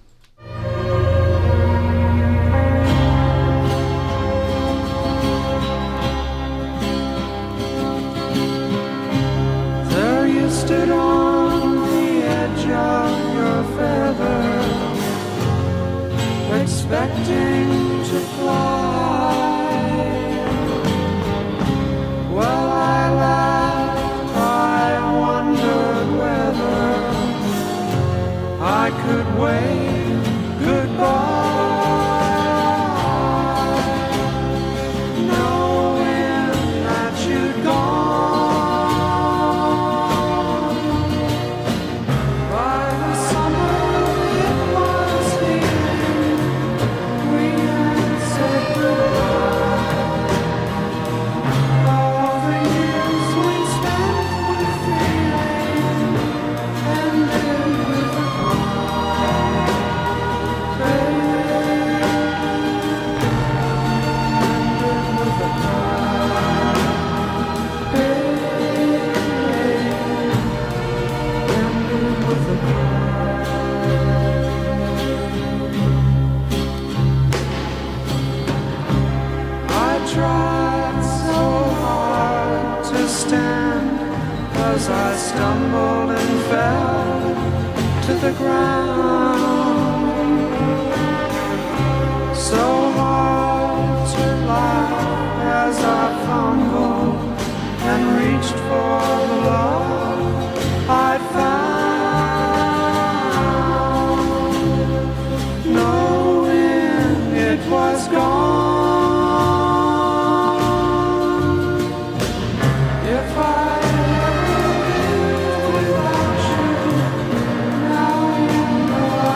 Stood on the edge of your feather, expecting to fly. Well, I laughed, I wondered whether I could wave goodbye, knowing that you'd gone. As I stumbled and fell to the ground, so hard to laugh as I fumbled and reached for the love I found, knowing it was gone. If I now you know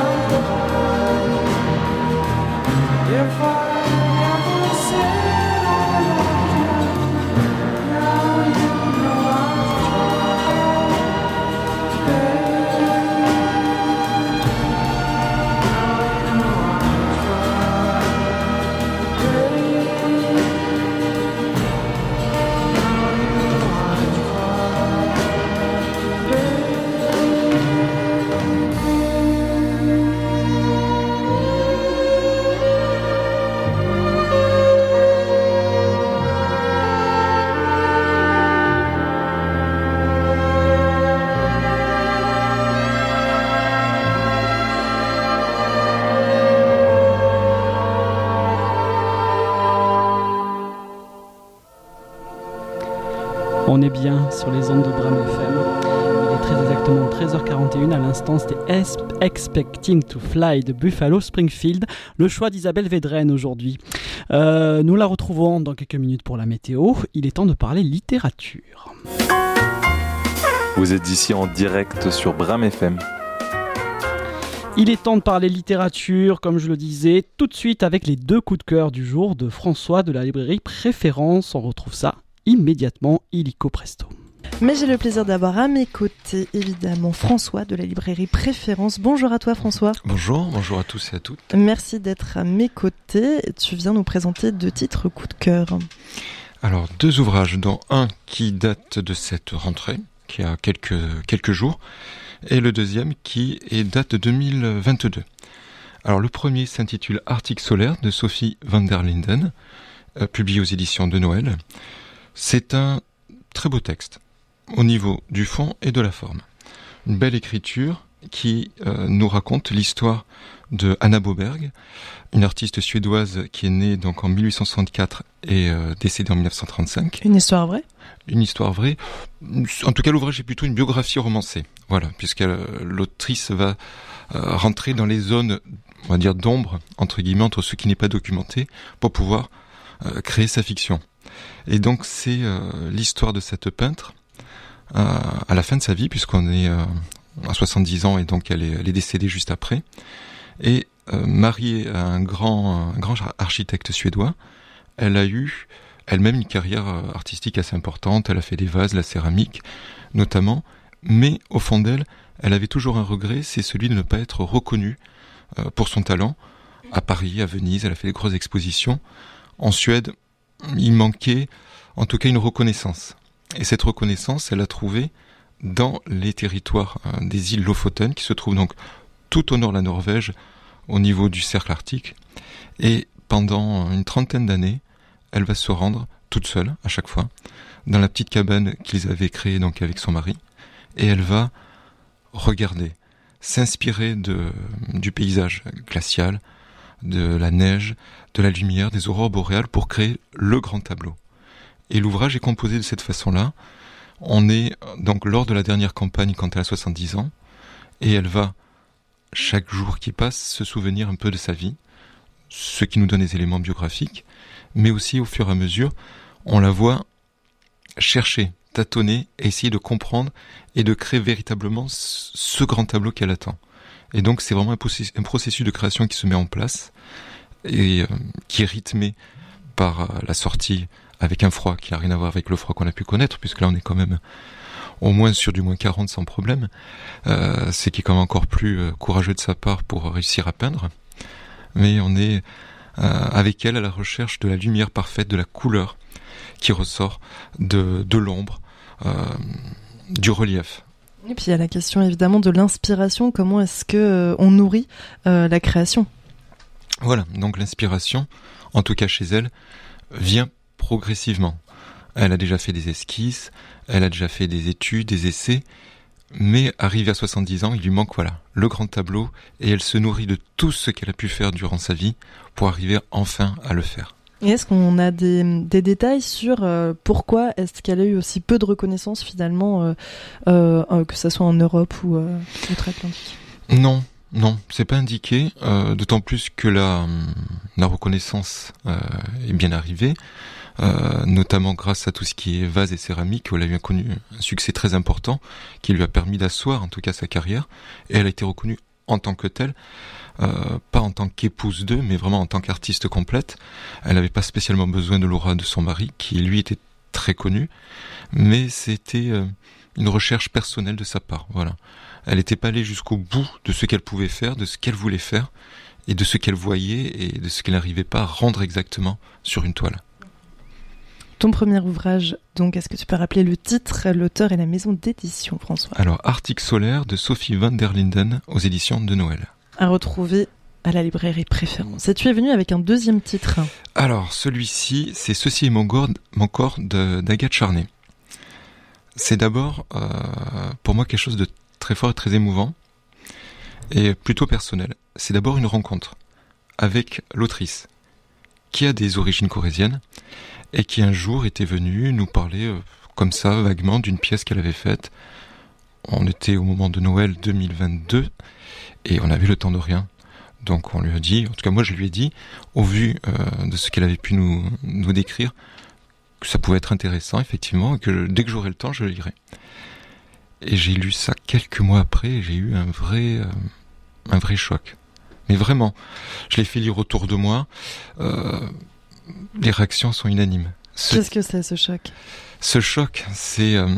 on est bien sur les ondes de Bram F M. Il est très exactement treize heures quarante et une. À l'instant, c'était Expecting to Fly de Buffalo Springfield, le choix d'Isabelle Védrenne aujourd'hui. Euh, nous la retrouvons dans quelques minutes pour la météo. Il est temps de parler littérature. Vous êtes ici en direct sur Bram F M. Il est temps de parler littérature, comme je le disais, tout de suite avec les deux coups de cœur du jour de François de la librairie Préférence. On retrouve ça immédiatement, illico presto. Mais j'ai le plaisir d'avoir à mes côtés, évidemment, François de la librairie Préférence. Bonjour à toi, François. Bonjour, bonjour à tous et à toutes. Merci d'être à mes côtés. Tu viens nous présenter deux titres coup de cœur. Alors, deux ouvrages, dont un qui date de cette rentrée, qui a quelques, quelques jours, et le deuxième qui est date de deux mille vingt-deux. Alors, le premier s'intitule Arctique solaire de Sophie van der Linden, euh, publié aux éditions de Noël. C'est un très beau texte, au niveau du fond et de la forme. Une belle écriture qui euh, nous raconte l'histoire de Anna Boberg, une artiste suédoise qui est née donc en mille huit cent soixante-quatre et euh, décédée en mille neuf cent trente-cinq. Une histoire vraie ? Une histoire vraie. En tout cas, l'ouvrage est plutôt une biographie romancée. Voilà, puisque euh, l'autrice va euh, rentrer dans les zones, on va dire, d'ombre, entre guillemets, entre ce qui n'est pas documenté, pour pouvoir euh, créer sa fiction. Et donc, c'est euh, l'histoire de cette peintre euh, à la fin de sa vie, puisqu'on est euh, à soixante-dix ans, et donc elle est, elle est décédée juste après. Et euh, mariée à un grand, un grand architecte suédois, elle a eu elle-même une carrière artistique assez importante. Elle a fait des vases, la céramique notamment, mais au fond d'elle, elle avait toujours un regret, c'est celui de ne pas être reconnue euh, pour son talent. À Paris, à Venise, elle a fait des grosses expositions. En Suède, il manquait en tout cas une reconnaissance. Et cette reconnaissance, elle l'a trouvée dans les territoires euh, des îles Lofoten, qui se trouvent donc tout au nord de la Norvège, au niveau du cercle arctique. Et pendant une trentaine d'années, elle va se rendre toute seule, à chaque fois, dans la petite cabane qu'ils avaient créée donc avec son mari, et elle va regarder, s'inspirer de, du paysage glacial, de la neige, de la lumière, des aurores boréales pour créer le grand tableau. Et l'ouvrage est composé de cette façon-là. On est donc lors de la dernière campagne quand elle a soixante-dix ans, et elle va, chaque jour qui passe, se souvenir un peu de sa vie, ce qui nous donne des éléments biographiques, mais aussi au fur et à mesure, on la voit chercher, tâtonner, et essayer de comprendre et de créer véritablement ce grand tableau qu'elle attend. Et donc c'est vraiment un processus, un processus de création qui se met en place et euh, qui est rythmé par euh, la sortie avec un froid qui n'a rien à voir avec le froid qu'on a pu connaître, puisque là on est quand même au moins sur du moins quarante sans problème, euh, c'est qui est quand même encore plus euh, courageux de sa part pour réussir à peindre. Mais on est euh, avec elle à la recherche de la lumière parfaite, de la couleur qui ressort de, de l'ombre, euh, du relief. Et puis il y a la question évidemment de l'inspiration, comment est-ce que euh, on nourrit euh, la création ? Voilà, donc l'inspiration, en tout cas chez elle, vient progressivement. Elle a déjà fait des esquisses, elle a déjà fait des études, des essais, mais arrivée à soixante-dix ans, il lui manque voilà le grand tableau, et elle se nourrit de tout ce qu'elle a pu faire durant sa vie pour arriver enfin à le faire. Et est-ce qu'on a des, des détails sur euh, pourquoi est-ce qu'elle a eu aussi peu de reconnaissance finalement, euh, euh, que ce soit en Europe ou euh, outre-Atlantique ? Non, non, c'est pas indiqué, euh, d'autant plus que la, la reconnaissance euh, est bien arrivée, euh, notamment grâce à tout ce qui est vase et céramique, où elle a eu un, connu, un succès très important qui lui a permis d'asseoir en tout cas sa carrière, et elle a été reconnue en tant que telle. Euh, pas en tant qu'épouse d'eux, mais vraiment en tant qu'artiste complète. Elle n'avait pas spécialement besoin de l'aura de son mari, qui lui était très connu, mais c'était euh, une recherche personnelle de sa part. Voilà. Elle n'était pas allée jusqu'au bout de ce qu'elle pouvait faire, de ce qu'elle voulait faire, et de ce qu'elle voyait, et de ce qu'elle n'arrivait pas à rendre exactement sur une toile. Ton premier ouvrage, donc, est-ce que tu peux rappeler le titre, l'auteur et la maison d'édition, François ? Alors, Arctique solaire de Sophie van der Linden aux éditions de Noël. À retrouver à la librairie Préférence. Et tu es venu avec un deuxième titre. Alors, celui-ci, c'est Ceci est mon corps, mon corps de, d'Agathe Charnay. C'est d'abord, euh, pour moi, quelque chose de très fort et très émouvant, et plutôt personnel. C'est d'abord une rencontre avec l'autrice, qui a des origines corésiennes, et qui un jour était venue nous parler, euh, comme ça, vaguement, d'une pièce qu'elle avait faite. On était au moment de Noël deux mille vingt-deux et on avait le temps de rien. Donc on lui a dit, en tout cas moi je lui ai dit, au vu euh, de ce qu'elle avait pu nous, nous décrire, que ça pouvait être intéressant effectivement, et que dès que j'aurai le temps, je le lirai. Et j'ai lu ça quelques mois après, et j'ai eu un vrai, euh, un vrai choc. Mais vraiment, je l'ai fait lire autour de moi, euh, les réactions sont unanimes. Ce... Qu'est-ce que c'est ce choc ? Ce choc, c'est euh,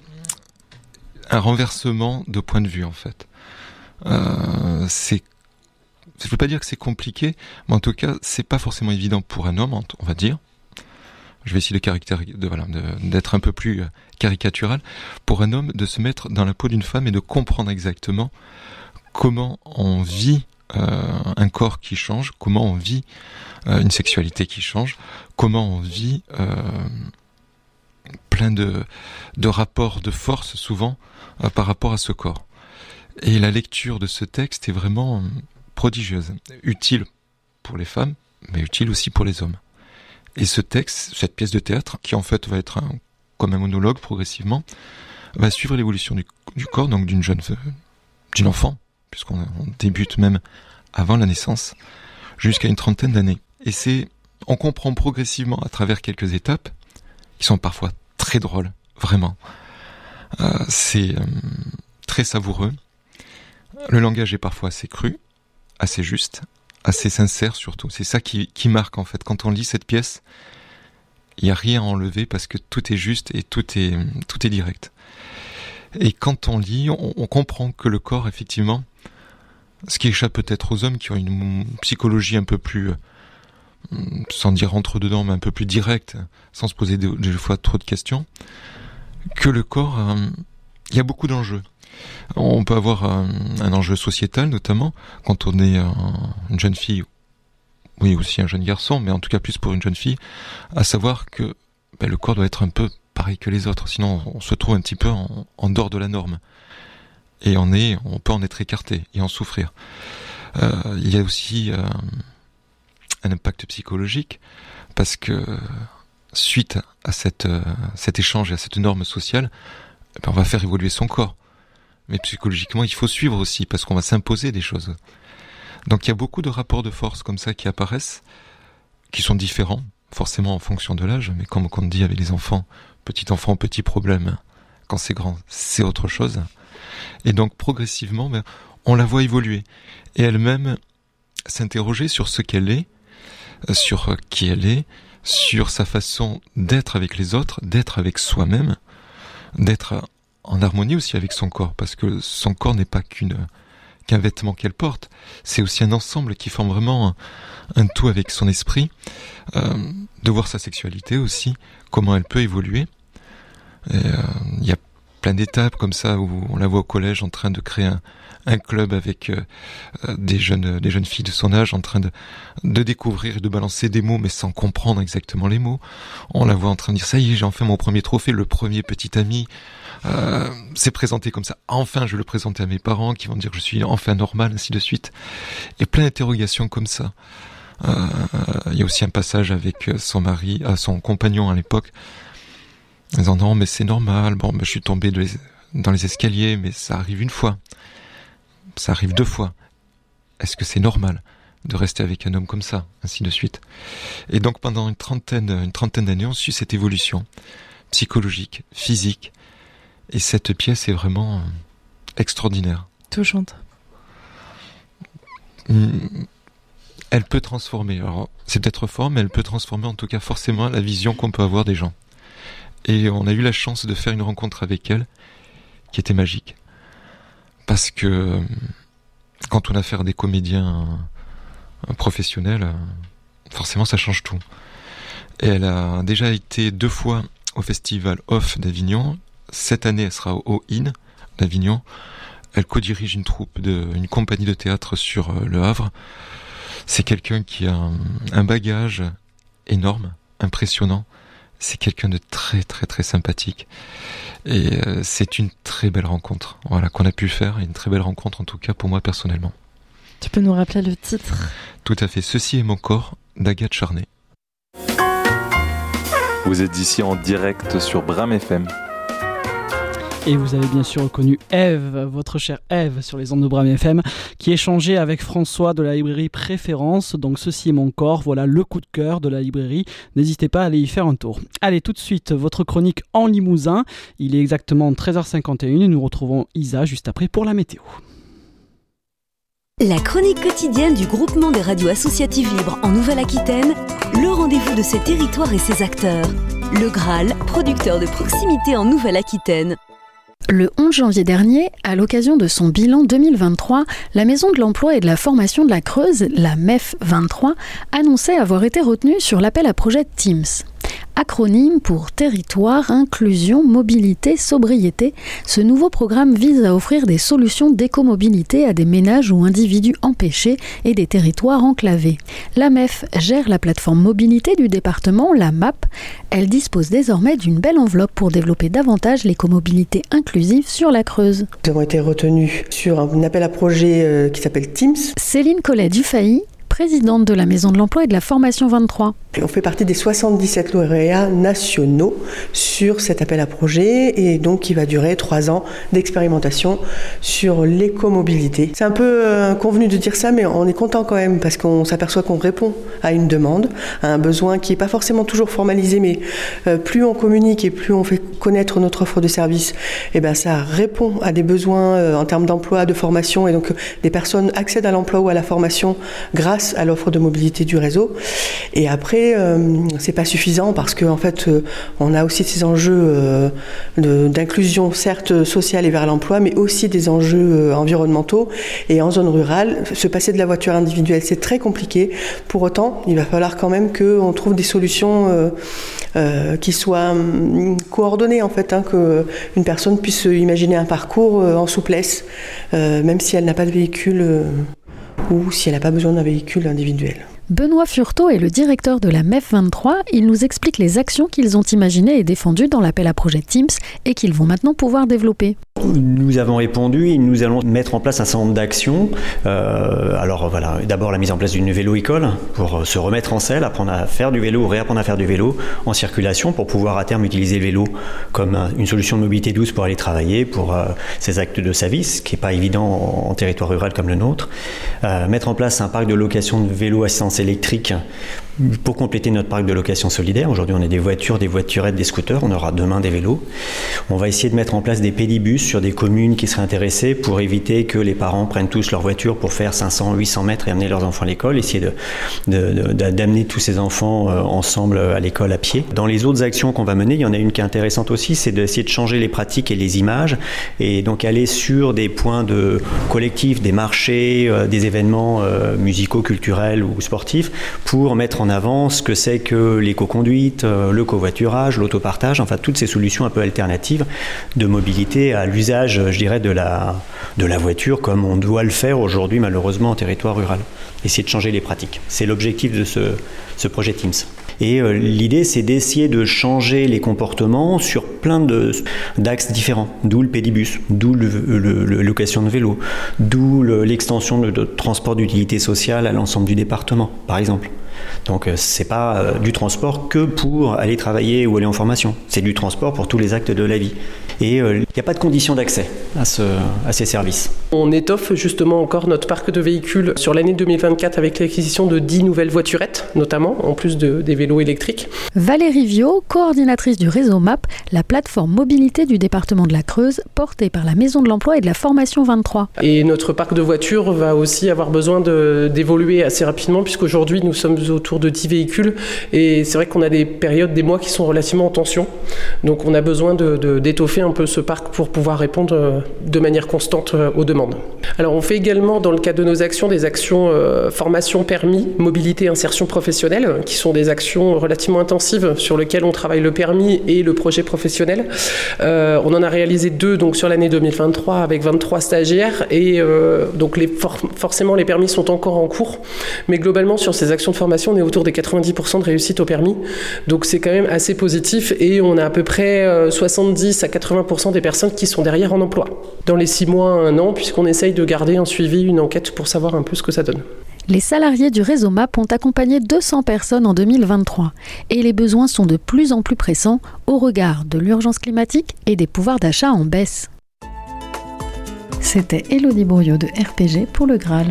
un renversement de point de vue en fait. Euh, c'est Je ne veux pas dire que c'est compliqué, mais en tout cas, c'est pas forcément évident pour un homme, on va dire. Je vais essayer de caractér... de, voilà, de, d'être un peu plus caricatural. Pour un homme, de se mettre dans la peau d'une femme et de comprendre exactement comment on vit euh, un corps qui change, comment on vit euh, une sexualité qui change, comment on vit euh, plein de, de rapports de force, souvent, euh, par rapport à ce corps. Et la lecture de ce texte est vraiment prodigieuse, utile pour les femmes, mais utile aussi pour les hommes. Et ce texte, cette pièce de théâtre, qui en fait va être un, comme un monologue progressivement, va suivre l'évolution du, du corps, donc d'une jeune, d'une enfant, puisqu'on on débute même avant la naissance, jusqu'à une trentaine d'années. Et c'est, on comprend progressivement à travers quelques étapes, qui sont parfois très drôles, vraiment. Euh, c'est euh, très savoureux. Le langage est parfois assez cru, assez juste, assez sincère surtout. C'est ça qui, qui marque en fait. Quand on lit cette pièce, il n'y a rien à enlever parce que tout est juste et tout est, tout est direct. Et quand on lit, on, on comprend que le corps, effectivement, ce qui échappe peut-être aux hommes qui ont une psychologie un peu plus, sans dire entre dedans, mais un peu plus directe, sans se poser des, des fois trop de questions, que le corps, euh, il y a beaucoup d'enjeux. On peut avoir un, un enjeu sociétal, notamment, quand on est un, une jeune fille, oui, aussi un jeune garçon, mais en tout cas plus pour une jeune fille, à savoir que ben, le corps doit être un peu pareil que les autres, sinon on se trouve un petit peu en, en dehors de la norme. Et on, est, on peut en être écarté et en souffrir. Euh, il y a aussi euh, un impact psychologique, parce que suite à cette, euh, cet échange et à cette norme sociale, ben, on va faire évoluer son corps. Mais psychologiquement, il faut suivre aussi, parce qu'on va s'imposer des choses. Donc il y a beaucoup de rapports de force comme ça qui apparaissent, qui sont différents, forcément en fonction de l'âge, mais comme on dit avec les enfants, petit enfant, petit problème, quand c'est grand, c'est autre chose. Et donc progressivement, ben, on la voit évoluer. Et elle-même s'interroger sur ce qu'elle est, sur qui elle est, sur sa façon d'être avec les autres, d'être avec soi-même, d'être en harmonie aussi avec son corps, parce que son corps n'est pas qu'une, qu'un vêtement qu'elle porte, c'est aussi un ensemble qui forme vraiment un, un tout avec son esprit, euh, de voir sa sexualité aussi, comment elle peut évoluer. Il euh, y a plein d'étapes comme ça où on la voit au collège en train de créer un, un club avec euh, des jeunes des jeunes filles de son âge en train de de découvrir et de balancer des mots mais sans comprendre exactement les mots. On la voit en train de dire ça y est, j'ai enfin mon premier trophée, le premier petit ami euh, s'est présenté comme ça. Enfin, je vais le présenter à mes parents qui vont dire que je suis enfin normal, ainsi de suite. Et plein d'interrogations comme ça. Il euh, y a aussi un passage avec son mari, euh, son compagnon à l'époque, en disant non mais c'est normal, bon ben, je suis tombé de les, dans les escaliers, mais ça arrive une fois, ça arrive deux fois. Est-ce que c'est normal de rester avec un homme comme ça, ainsi de suite. Et donc pendant une trentaine, une trentaine d'années, on suit cette évolution psychologique, physique, et cette pièce est vraiment extraordinaire. Touchante. Elle peut transformer, alors c'est peut-être fort, mais elle peut transformer en tout cas forcément la vision qu'on peut avoir des gens. Et on a eu la chance de faire une rencontre avec elle qui était magique. Parce que quand on a affaire à des comédiens professionnels, forcément ça change tout. Et elle a déjà été deux fois au Festival Off d'Avignon. Cette année, elle sera au In d'Avignon. Elle co-dirige une troupe, de, une compagnie de théâtre sur Le Havre. C'est quelqu'un qui a un, un bagage énorme, impressionnant. C'est quelqu'un de très très très sympathique. Et euh, c'est une très belle rencontre, voilà, qu'on a pu faire. Et une très belle rencontre en tout cas pour moi personnellement. Tu peux nous rappeler le titre ? Tout à fait. Ceci est mon corps d'Agathe Charnay. Vous êtes ici en direct sur Bram F M. Et vous avez bien sûr reconnu Ève, votre chère Ève, sur les ondes de Bram F M, qui échangeait avec François de la librairie Préférence. Donc ceci est mon corps, voilà le coup de cœur de la librairie. N'hésitez pas à aller y faire un tour. Allez, tout de suite, votre chronique en Limousin. Il est exactement treize heures cinquante et une et nous retrouvons Isa juste après pour la météo. La chronique quotidienne du groupement des radios associatives libres en Nouvelle-Aquitaine, le rendez-vous de ses territoires et ses acteurs. Le Graal, producteur de proximité en Nouvelle-Aquitaine. Le onze janvier dernier, à l'occasion de son bilan deux mille vingt-trois, la Maison de l'Emploi et de la Formation de la Creuse, la M E F vingt-trois, annonçait avoir été retenue sur l'appel à projet Teams. Acronyme pour Territoire, Inclusion, Mobilité, Sobriété, ce nouveau programme vise à offrir des solutions d'écomobilité à des ménages ou individus empêchés et des territoires enclavés. La M E F gère la plateforme mobilité du département, la M A P. Elle dispose désormais d'une belle enveloppe pour développer davantage l'écomobilité inclusive sur la Creuse. Nous avons été retenus sur un appel à projet qui s'appelle Teams. Céline Collet-Dufay, présidente de la Maison de l'Emploi et de la Formation vingt-trois. On fait partie des soixante-dix-sept lauréats nationaux sur cet appel à projet et donc qui va durer trois ans d'expérimentation sur l'écomobilité. C'est un peu euh, convenu de dire ça, mais on est content quand même parce qu'on s'aperçoit qu'on répond à une demande, à un besoin qui n'est pas forcément toujours formalisé, mais euh, plus on communique et plus on fait connaître notre offre de service, et ben ça répond à des besoins euh, en termes d'emploi, de formation, et donc euh, des personnes accèdent à l'emploi ou à la formation grâce à l'offre de mobilité du réseau. Et après, euh, c'est pas suffisant parce qu'en en fait, euh, on a aussi ces enjeux euh, de, d'inclusion, certes sociale et vers l'emploi, mais aussi des enjeux euh, environnementaux. Et en zone rurale, se passer de la voiture individuelle, c'est très compliqué. Pour autant, il va falloir quand même qu'on trouve des solutions euh, euh, qui soient euh, coordonnées, en fait, hein, qu'une personne puisse imaginer un parcours euh, en souplesse, euh, même si elle n'a pas de véhicule euh, ou si elle n'a pas besoin d'un véhicule individuel. Benoît Furteau est le directeur de la M E F vingt-trois. Il nous explique les actions qu'ils ont imaginées et défendues dans l'appel à projet Teams et qu'ils vont maintenant pouvoir développer. Nous avons répondu et nous allons mettre en place un certain nombre d'actions. Euh, alors voilà, d'abord la mise en place d'une vélo-école pour se remettre en selle, apprendre à faire du vélo ou réapprendre à faire du vélo en circulation pour pouvoir à terme utiliser le vélo comme une solution de mobilité douce pour aller travailler, pour euh, ses actes de service, ce qui n'est pas évident en, en territoire rural comme le nôtre. Euh, mettre en place un parc de location de vélo assistance électrique pour compléter notre parc de location solidaire. Aujourd'hui, on a des voitures, des voiturettes, des scooters. On aura demain des vélos. On va essayer de mettre en place des pédibus sur des communes qui seraient intéressées pour éviter que les parents prennent tous leur voiture pour faire cinq cents, huit cents mètres et amener leurs enfants à l'école. Essayer de, de, de, d'amener tous ces enfants euh, ensemble à l'école à pied. Dans les autres actions qu'on va mener, il y en a une qui est intéressante aussi, c'est d'essayer de changer les pratiques et les images et donc aller sur des points de collectifs, des marchés, euh, des événements euh, musicaux, culturels ou sportifs pour mettre en avant ce que c'est que l'éco-conduite, le covoiturage, l'autopartage, enfin toutes ces solutions un peu alternatives de mobilité à l'usage, je dirais, de la, de la voiture comme on doit le faire aujourd'hui malheureusement en territoire rural. Essayer de changer les pratiques. C'est l'objectif de ce, ce projet Teams. Et euh, l'idée, c'est d'essayer de changer les comportements sur plein de, d'axes différents. D'où le pédibus, d'où le, le, le location de vélo, d'où le, l'extension de, de transport d'utilité sociale à l'ensemble du département, par exemple. Donc c'est pas euh, du transport que pour aller travailler ou aller en formation, c'est du transport pour tous les actes de la vie. Et il euh, n'y a pas de condition d'accès à, ce, à ces services. On étoffe justement encore notre parc de véhicules sur l'année deux mille vingt-quatre avec l'acquisition de dix nouvelles voiturettes, notamment, en plus de, des vélos électriques. Valérie Viau, coordinatrice du réseau M A P, la plateforme mobilité du département de la Creuse, portée par la Maison de l'Emploi et de la Formation vingt-trois. Et notre parc de voitures va aussi avoir besoin de, d'évoluer assez rapidement, puisqu'aujourd'hui nous sommes autour de dix véhicules et c'est vrai qu'on a des périodes, des mois qui sont relativement en tension. Donc on a besoin de, de, d'étoffer un peu ce parc pour pouvoir répondre de manière constante aux demandes. Alors on fait également dans le cadre de nos actions des actions euh, formation permis, mobilité, insertion professionnelle qui sont des actions relativement intensives sur lesquelles on travaille le permis et le projet professionnel. Euh, on en a réalisé deux donc sur l'année deux mille vingt-trois avec vingt-trois stagiaires et euh, donc les for- forcément les permis sont encore en cours mais globalement sur ces actions de formation on est autour des quatre-vingt-dix pour cent de réussite au permis. Donc c'est quand même assez positif et on a à peu près soixante-dix à quatre-vingts pour cent des personnes qui sont derrière en emploi. Dans les six mois à un an, puisqu'on essaye de garder un suivi, une enquête pour savoir un peu ce que ça donne. Les salariés du réseau M A P ont accompagné deux cents personnes en deux mille vingt-trois et les besoins sont de plus en plus pressants au regard de l'urgence climatique et des pouvoirs d'achat en baisse. C'était Élodie Bourriot de R P G pour le Graal.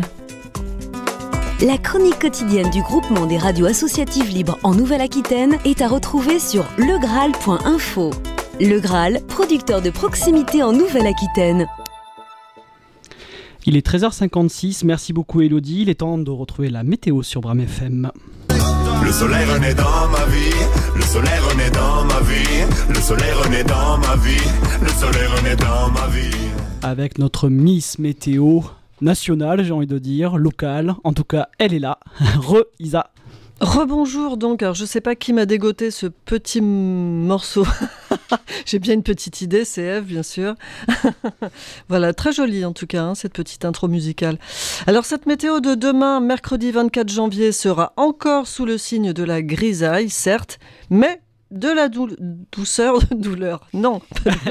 La chronique quotidienne du groupement des radios associatives libres en Nouvelle-Aquitaine est à retrouver sur le graal point info. Le Graal, producteur de proximité en Nouvelle-Aquitaine. Il est treize heures cinquante-six, merci beaucoup Élodie, il est temps de retrouver la météo sur Bram F M. Le soleil renaît dans ma vie, le soleil renaît dans ma vie, le soleil renaît dans ma vie, le soleil renaît dans ma vie. Avec notre Miss Météo nationale, j'ai envie de dire, locale, en tout cas elle est là. Re-Isa. Rebonjour donc, alors je sais pas qui m'a dégoté ce petit morceau, j'ai bien une petite idée, c'est Eve bien sûr. Voilà, très jolie en tout cas hein, cette petite intro musicale. Alors cette météo de demain, mercredi vingt-quatre janvier, sera encore sous le signe de la grisaille, certes, mais de la dou- douceur, douleur, non,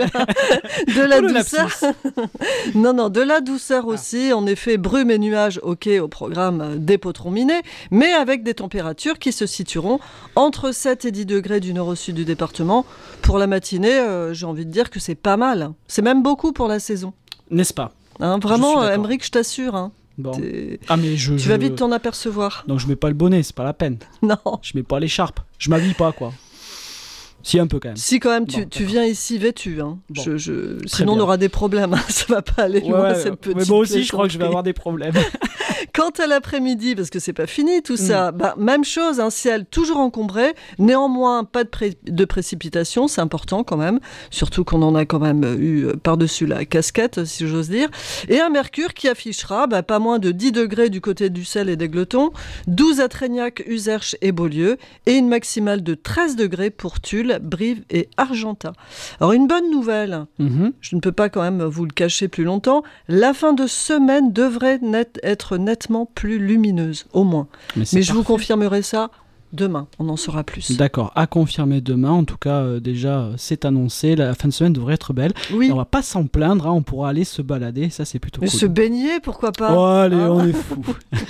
de la, de la douceur, non, non, de la douceur ah. aussi, en effet, brume et nuages, ok, au programme des potrons minés, mais avec des températures qui se situeront entre sept et dix degrés du nord au sud du département. Pour la matinée, euh, j'ai envie de dire que c'est pas mal, c'est même beaucoup pour la saison. N'est-ce pas hein, vraiment, Aymeric, je t'assure, hein. Bon. Ah mais je, tu je... vas vite t'en apercevoir. Donc je mets pas le bonnet, c'est pas la peine. Non. Je mets pas l'écharpe, je m'habille pas quoi. Si, un peu quand même. Si, quand même, tu, bon, tu viens ici vêtu. Hein. Bon. Je, je... Sinon, on aura des problèmes. Hein. Ça va pas aller ouais, loin, ouais, cette petite. Mais moi aussi, je crois que je vais avoir des problèmes. Quant à l'après-midi, parce que c'est pas fini tout ça, mmh. bah, même chose, un ciel toujours encombré. Néanmoins, pas de, pré- de précipitations, c'est important quand même. Surtout qu'on en a quand même eu par-dessus la casquette, si j'ose dire. Et un mercure qui affichera bah, pas moins de dix degrés du côté d'Ussel et d'Égletons, douze à Trégnac, Uzerche et Beaulieu, et une maximale de treize degrés pour Tulle, Brive et Argentat. Alors une bonne nouvelle, mmh. je ne peux pas quand même vous le cacher plus longtemps, la fin de semaine devrait net, être nettement plus lumineuse, au moins. Mais, Mais je vous confirmerai ça demain, on en saura plus. D'accord, à confirmer demain, en tout cas euh, déjà euh, c'est annoncé, la fin de semaine devrait être belle. Oui. Et on va pas s'en plaindre, hein, on pourra aller se balader, ça c'est plutôt Mais cool. Se baigner, pourquoi pas. Oh allez, ah. on est fous.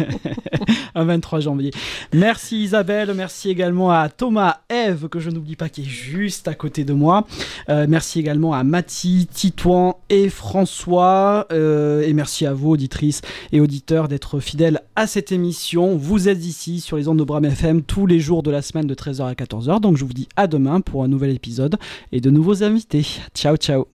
Un vingt-trois janvier. Merci Isabelle, merci également à Thomas, Eve, que je n'oublie pas, qui est juste à côté de moi. Euh, merci également à Mathie, Titouan et François. Euh, et merci à vous, auditrices et auditeurs, d'être fidèles à cette émission. Vous êtes ici sur les ondes de Bram F M tous les jours de la semaine de treize heures à quatorze heures. Donc je vous dis à demain pour un nouvel épisode et de nouveaux invités. Ciao, ciao.